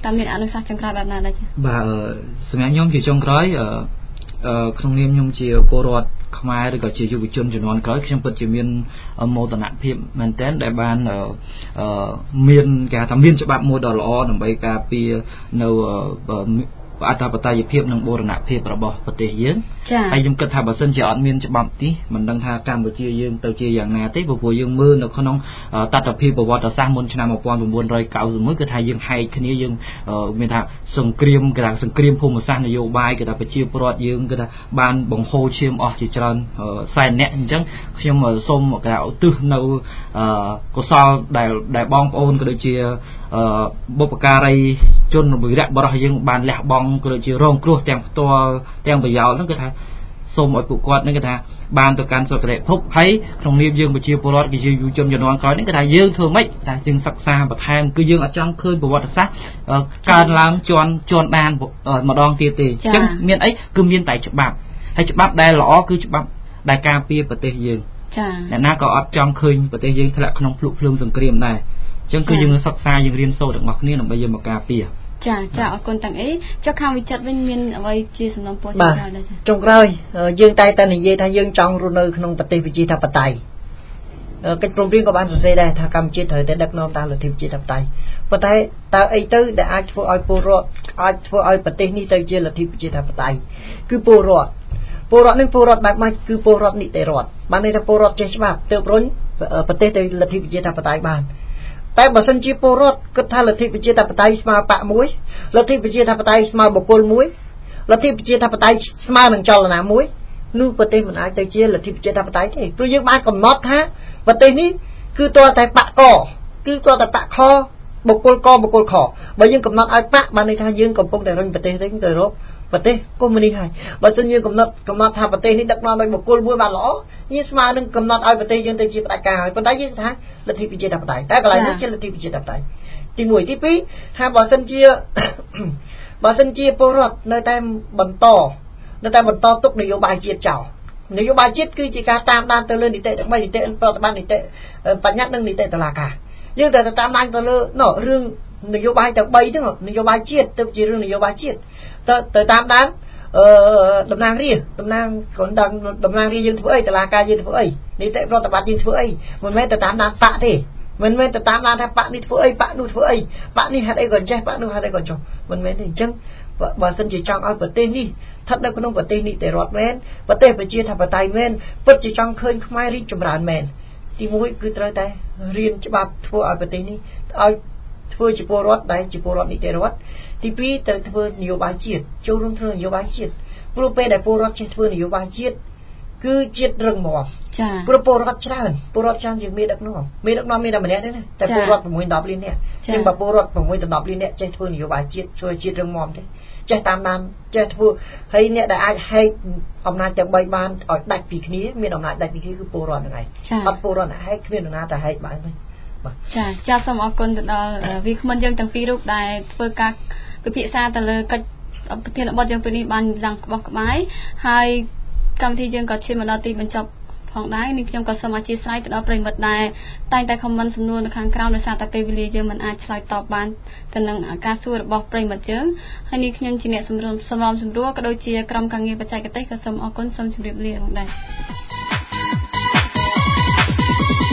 តាមមានអនុសាសន៍ចុងក្រោយបែបណាដែរចា៎បាទសម្រាប់ខ្ញុំជាចុងក្រោយអឺក្នុងនាមខ្ញុំជាពលរដ្ឋខ្មែរឬក៏ជាយុវជនជំនាន់ក្រោយខ្ញុំពិតជាមានមោទនភាពមែនទែនដែលបានមានគេថាមានច្បាប់មួយដ៏ល្អដើម្បីការពារនៅអធិបតេយ្យភាពនិងបូរណភាពរបស់ប្រទេសយើងហើយខ្ញុំគិតថាបើសិនជាអត់មានច្បាប់នេះមិនដឹងថាកម្ពុជាយើងទៅជាយ៉ាងណាទេព្រោះយើងមើលនៅក្នុងតថភាពប្រវត្តិសាស្ត្រមុនឆ្នាំnineteen ninety-oneគឺថាយើងហែកគ្នាយើងមានថាសង្គ្រាមគេថាសង្គ្រាមភូមិសាស្ត្រនយោបាយគេថាប្រជាពលរដ្ឋយើងគឺថាបានបង្ហូរឈាមអស់ជាច្រើនសែនអ្នកអញ្ចឹងខ្ញុំសូមគេថាឧទ្ទិសនៅកុសលដែលដែលបងប្អូនក៏ដូចជាបុព្វការីជនវីរៈបរិសុទ្ធយើងបានលះបង់ក៏ដូចជារងគ្រោះទាំងផ្ទាល់ទាំងប្រយោលហ្នឹងគឺថាសូមឲ្យពួកគាត់ហ្នឹងគឺថាបានទៅកាន់សុគតិភពហើយក្នុងនាមយើងប្រជាពលរដ្ឋគឺជាយុវជនជំនាន់ក្រោយនេះគឺថាយើងធ្វើម៉េចថាយើងសិក្សាបន្ថែមគឺយើងអត់ចង់ឃើញប្រវត្តិសាស្ត្រកើនឡើងជាន់ជាន់ដានម្ដងទៀតទេអញ្ចឹងមានអីគឺមានតែច្បាប់ហើយច្បាប់ដែលល្អគឺច្បាប់ដែលការពារប្រទេសយើងចា៎អ្នកណាក៏អត់ចង់ឃើញប្រទេសយើងធ្លាក់ក្នុងភ្លុកភ្លើងសង្គ្រាមដែរអញ្ចឹងគឺយើងនឹងសិក្សាយើងរៀនសូត្រទាំងអស់គ្នាដើម្បីយើងមកការពារចាចាអរគុណទាំងអីចុះខាងវិចិត្រវិញមានអ្វីជាសំណុំពរចុងក្រោយដែរចុងក្រោយយើងតែតែនិយាយថាយើងចង់រស់នៅក្នុងប្រទេសប្រជាធិបតេយ្យកិច្ចព្រមព្រៀងក៏បានសរសេរដែរថាកម្ពុជាត្រូវតែដឹកនាំតាមលទ្ធិប្រជាធិបតេយ្យប៉ុន្តែតើអីទៅដែលអាចធ្វើឲ្យពលរដ្ឋអាចធ្វើឲ្យប្រទេសនេះទៅជាលទ្ធិប្រជាធិបតេយ្យគឺពលរដ្ឋពលរដ្ឋនឹងពលរដ្ឋបែបម៉េចគឺពលរដ្ឋនីតិរដ្ឋបានន័យថាពលរដ្ឋចេះច្បាប់ទើបរុញប្រទេសទៅលទ្ធិប្រជាធិបតេយ្យបានតែបើសិនជាពលរដ្ឋគិតថាលទ្ធិប្រជាធិបតេយ្យស្មើបកមួយលទ្ធិប្រជាធិបតេយ្យស្មើបុគ្គលមួយលទ្ធិប្រជាធិបតេយ្យស្មើនឹងចលនាមួយនោះប្រទេសមិនអាចទៅជាលទ្ធិប្រជាធិបតេយ្យទេព្រោះយើងបានកំណត់ថាប្រទេសនេះគឺតើតែបកកគឺតើតែបកខបុគ្គលកបុគ្គលខបើយើងកំណត់ឲ្យបកបានន័យថាយើងកំពុងតែរុញប្រទេសទៅទៅរកប្រទេសកុម្មុយនីសហើយបើសិនយើងកំណត់កំណត់ថាប្រទេសនេះដឹកនាំដោយបុគ្គលមួយបានល្អយើងស្មើនឹងកំណត់ឲ្យប្រទេសយើងទៅជាផ្ដាច់ការហើយប៉ុន្តែយើងថាលទ្ធិប្រជាធិបតេយ្យតែកន្លែងនេះជាលទ្ធិប្រជាធិបតេយ្យទីមួយទីពីរថាបើសិនជាបើសិនជាពលរដ្ឋនៅតែបន្តនៅតែបន្តទុកនយោបាយជាតិចោលនយោបាយជាតិគឺជាការតាមដានទៅលើនីតិទាំងបីនីតិប្រតិបត្តិនីតិបញ្ញត្តិនិងនីតិតុលាការយើងត្រូវតែតាមដានទៅលើណរឿងនយោបាយទាំងបីហ្នឹងនយោបាយជាតិទៅជារឿងនយោបាយជាតិទៅទៅតាមដានអឺតំណាងរាស្ត្រតំណាងគាត់ដឹងតំណាងរាស្ត្រយើងធ្វើអីតុលាការយើងធ្វើអីនីតិប្រតិបត្តិយើងធ្វើអីមិនមែនទៅតាមដានបកទេមិនមែនទៅតាមដានថាបកនេះធ្វើអីបកនោះធ្វើអីបកនេះហេតុអីក៏ចេះបកនោះហេតុអីក៏ចុះមិនមែនទេអញ្ចឹងបើសិនជាចង់ឲ្យប្រទេសនេះស្ថិតនៅក្នុងប្រទេសនីតិរដ្ឋមែនប្រទេសប្រជាធិបតេយ្យមែនពិតជាចង់ឃើញខ្មែររីកចម្រើនមែនទីមួយគឺត្រូវតែរៀនច្បាប់ធ្វើឲ្យប្រទេសនេះឲ្យធ្វើជាពលរដ្ឋដែលជាពលរដ្ឋនីតិរដ្ឋទីពីរត្រូវធ្វើនយោបាយជាតិចូលរួមធ្វើនយោបាយជាតិព្រោះពេលដែលពលរដ្ឋចេះធ្វើនយោបាយជាតិគឺជាតិរឹងមាំចា៎ព្រោះពលរដ្ឋច្រើនពលរដ្ឋច្រើនជាងមេដឹកនាំមេដឹកនាំមានតែម្នាក់ទេណាតែពលរដ្ឋsix to tenលាននាក់ជាងបើពលរដ្ឋsix to tenលាននាក់ចេះធ្វើនយោបាយជាតិជួយជាតិរឹងមាំទេចេះតាមដានចេះធ្វើហើយអ្នកដែលអាចហែកអំណាចទាំងបីបានឲ្យដាច់ពីគ្នាមានអំណាចដាច់ពីគ្នាគឺពលរដ្ឋហ្នឹងឯងអត់ពលរដ្ឋហែកគ្មាននរណាតែហែកបានទេចាចាសូមអរគុណទៅដល់វាគ្មិនយើងទាំងពីររូបដែលធ្វើការពិភាក្សាទៅលើកិច្ចប្រធានបទយើងពេលនេះបានយ៉ាងក្បោះក្បាយហើយកម្មវិធីយើងក៏ឈានមកដល់ទីបញ្ចប់ផងដែរនេះខ្ញុំក៏សូមអធិស្ឋានទៅដល់ប្រិយមិត្តដែលតែងតែខមមិនសំណួរនៅខាងក្រោមដោយសារតែពេលវេលាយើងមិនអាចឆ្លើយតបបានទៅនឹងការសួររបស់ប្រិយមិត្តយើងហើយនេះខ្ញុំជាអ្នកសម្រុំសម្រុំសម្រួលក៏ដូចជាក្រុមការងារបច្ចេកទេសក៏សូមអរគុណសូមជម្រាបលាផងដែរ